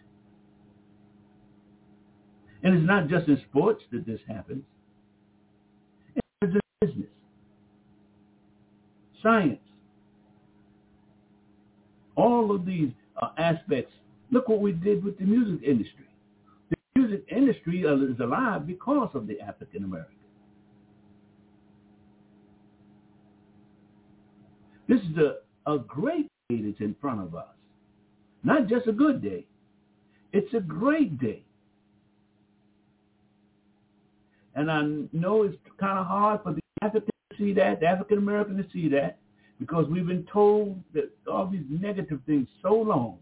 Speaker 6: And it's not just in sports that this happens. It's in business, science, all of these aspects. Look what we did with the music industry. The music industry is alive because of the African American. This is a great day that's in front of us. Not just a good day. It's a great day. And I know it's kind of hard for the African to see that, the African American to see that, because we've been told that all these negative things so long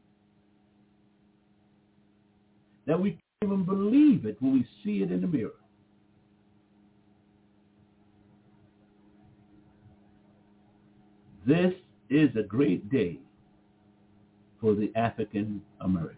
Speaker 6: that we can't even believe it when we see it in the mirror. This is a great day for the African American.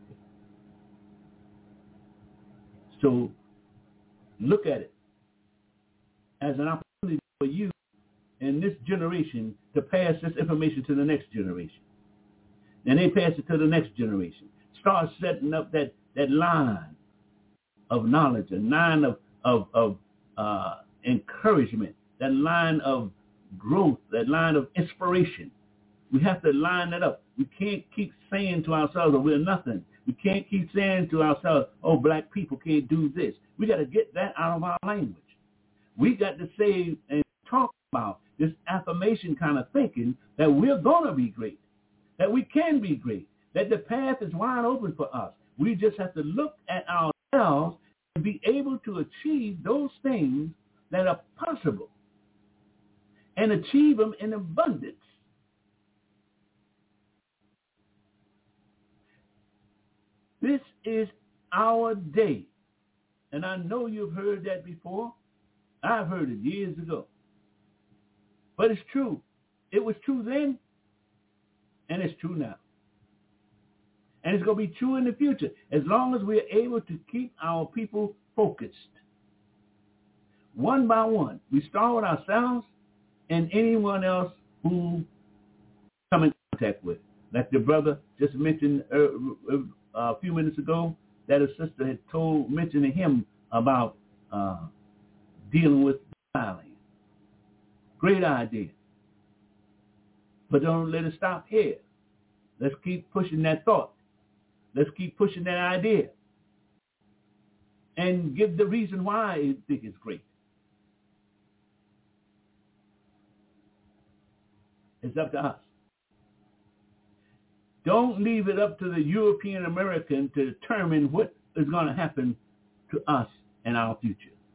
Speaker 6: So look at it as an opportunity for you in this generation to pass this information to the next generation. And they pass it to the next generation. Start setting up that line of knowledge, a line of encouragement, that line of growth, that line of inspiration. We have to line that up. We can't keep saying to ourselves, oh, we're nothing. We can't keep saying to ourselves, oh, black people can't do this. We got to get that out of our language. We got to say and talk about this affirmation kind of thinking that we're going to be great, that we can be great, that the path is wide open for us. We just have to look at ourselves and be able to achieve those things that are possible and achieve them in abundance. This is our day. And I know you've heard that before. I've heard it years ago. But it's true. It was true then, and it's true now. And it's going to be true in the future, as long as we're able to keep our people focused. One by one. We start with ourselves and anyone else who come in contact with. Like the brother just mentioned a few minutes ago, that a sister had mentioned to him about dealing with violence. Great idea. But don't let it stop here. Let's keep pushing that thought. Let's keep pushing that idea. And give the reason why you think it's great. It's up to us. Don't leave it up to the European American to determine what is going to happen to us in our future.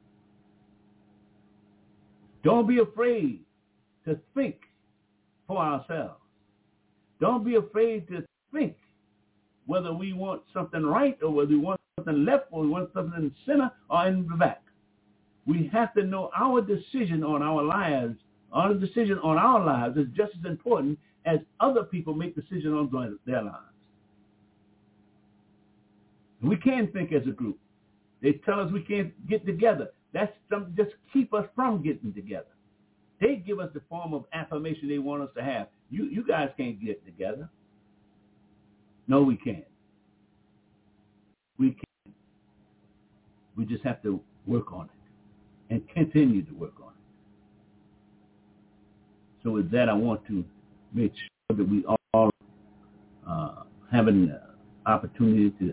Speaker 6: Don't be afraid to think for ourselves. Don't be afraid to think whether we want something right or whether we want something left or we want something in the center or in the back. We have to know our decision on our lives. Our decision on our lives is just as important as other people make decisions on their lives. We can think as a group. They tell us we can't get together. That's just keep us from getting together. They give us the form of affirmation they want us to have. You guys can't get together. No, we can't. We can't. We just have to work on it and continue to work on it. So with that, I want to make sure that we all have an opportunity to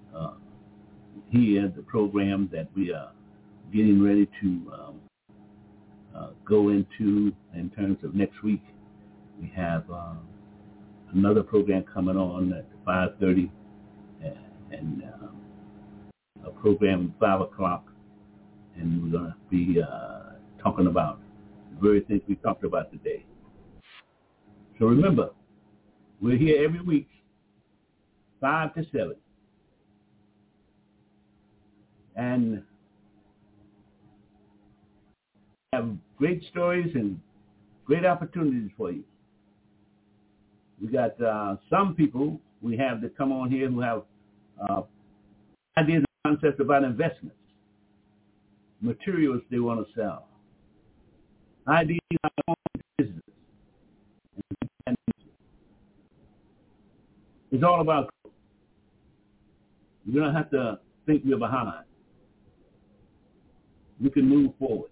Speaker 6: hear the program that we are getting ready to go into in terms of next week. We have another program coming on at 5:30 and a program at 5 o'clock. And we're going to be talking about the very things we talked about today. So remember, we're here every week, 5 to 7. And have great stories and great opportunities for you. We got some people we have that come on here who have ideas and concepts about investments, materials they want to sell, ideas about business. It's all about growth. You don't have to think we're behind. We can move forward.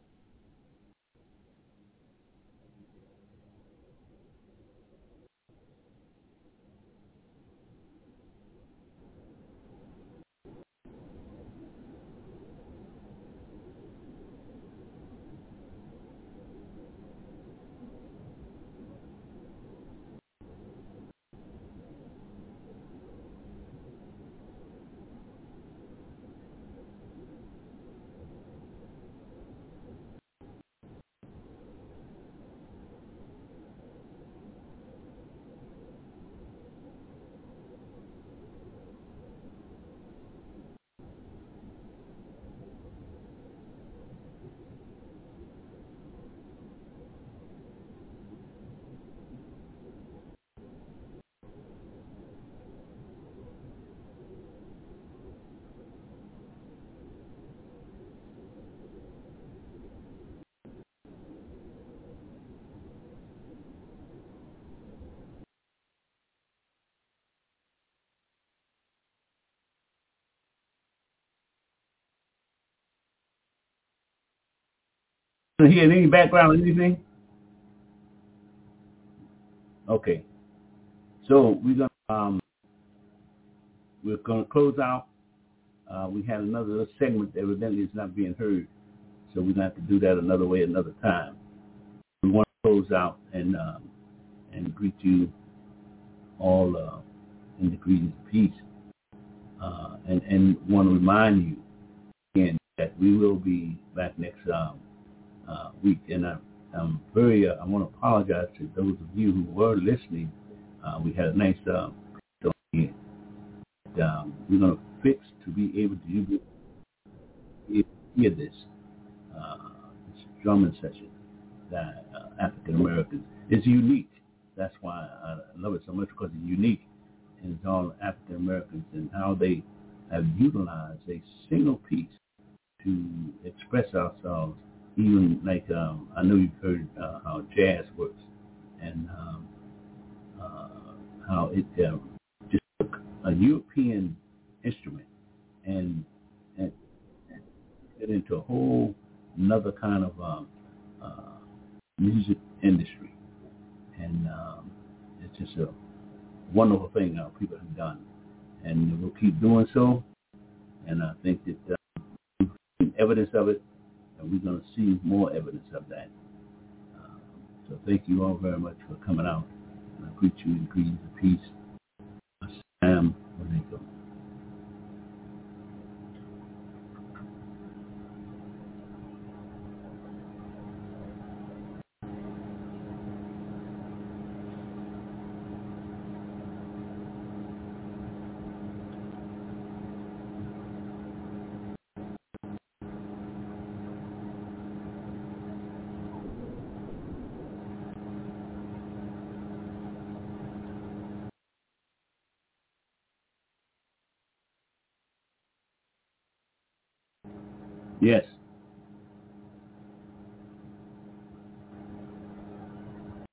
Speaker 6: Hear any background or anything? Okay. So we're gonna close out. We had another little segment that evidently is not being heard, so we're gonna have to do that another way, another time. We want to close out and greet you all in the greetings of peace, and want to remind you again that we will be back next week, and I'm very. I want to apologize to those of you who were listening. We had a nice here. We're going to fix to be able to hear this drumming session that African Americans is unique. That's why I love it so much, because it's unique, and it's all African Americans and how they have utilized a single piece to express ourselves. Even like I know you've heard how jazz works, and how it just took a European instrument and get into a whole another kind of music industry, and it's just a wonderful thing how people have done, and we'll keep doing so. And I think that we've seen evidence of it, and we're going to see more evidence of that. So thank you all very much for coming out. And I greet you in greetings of peace. Assalamu alaikum. Yes.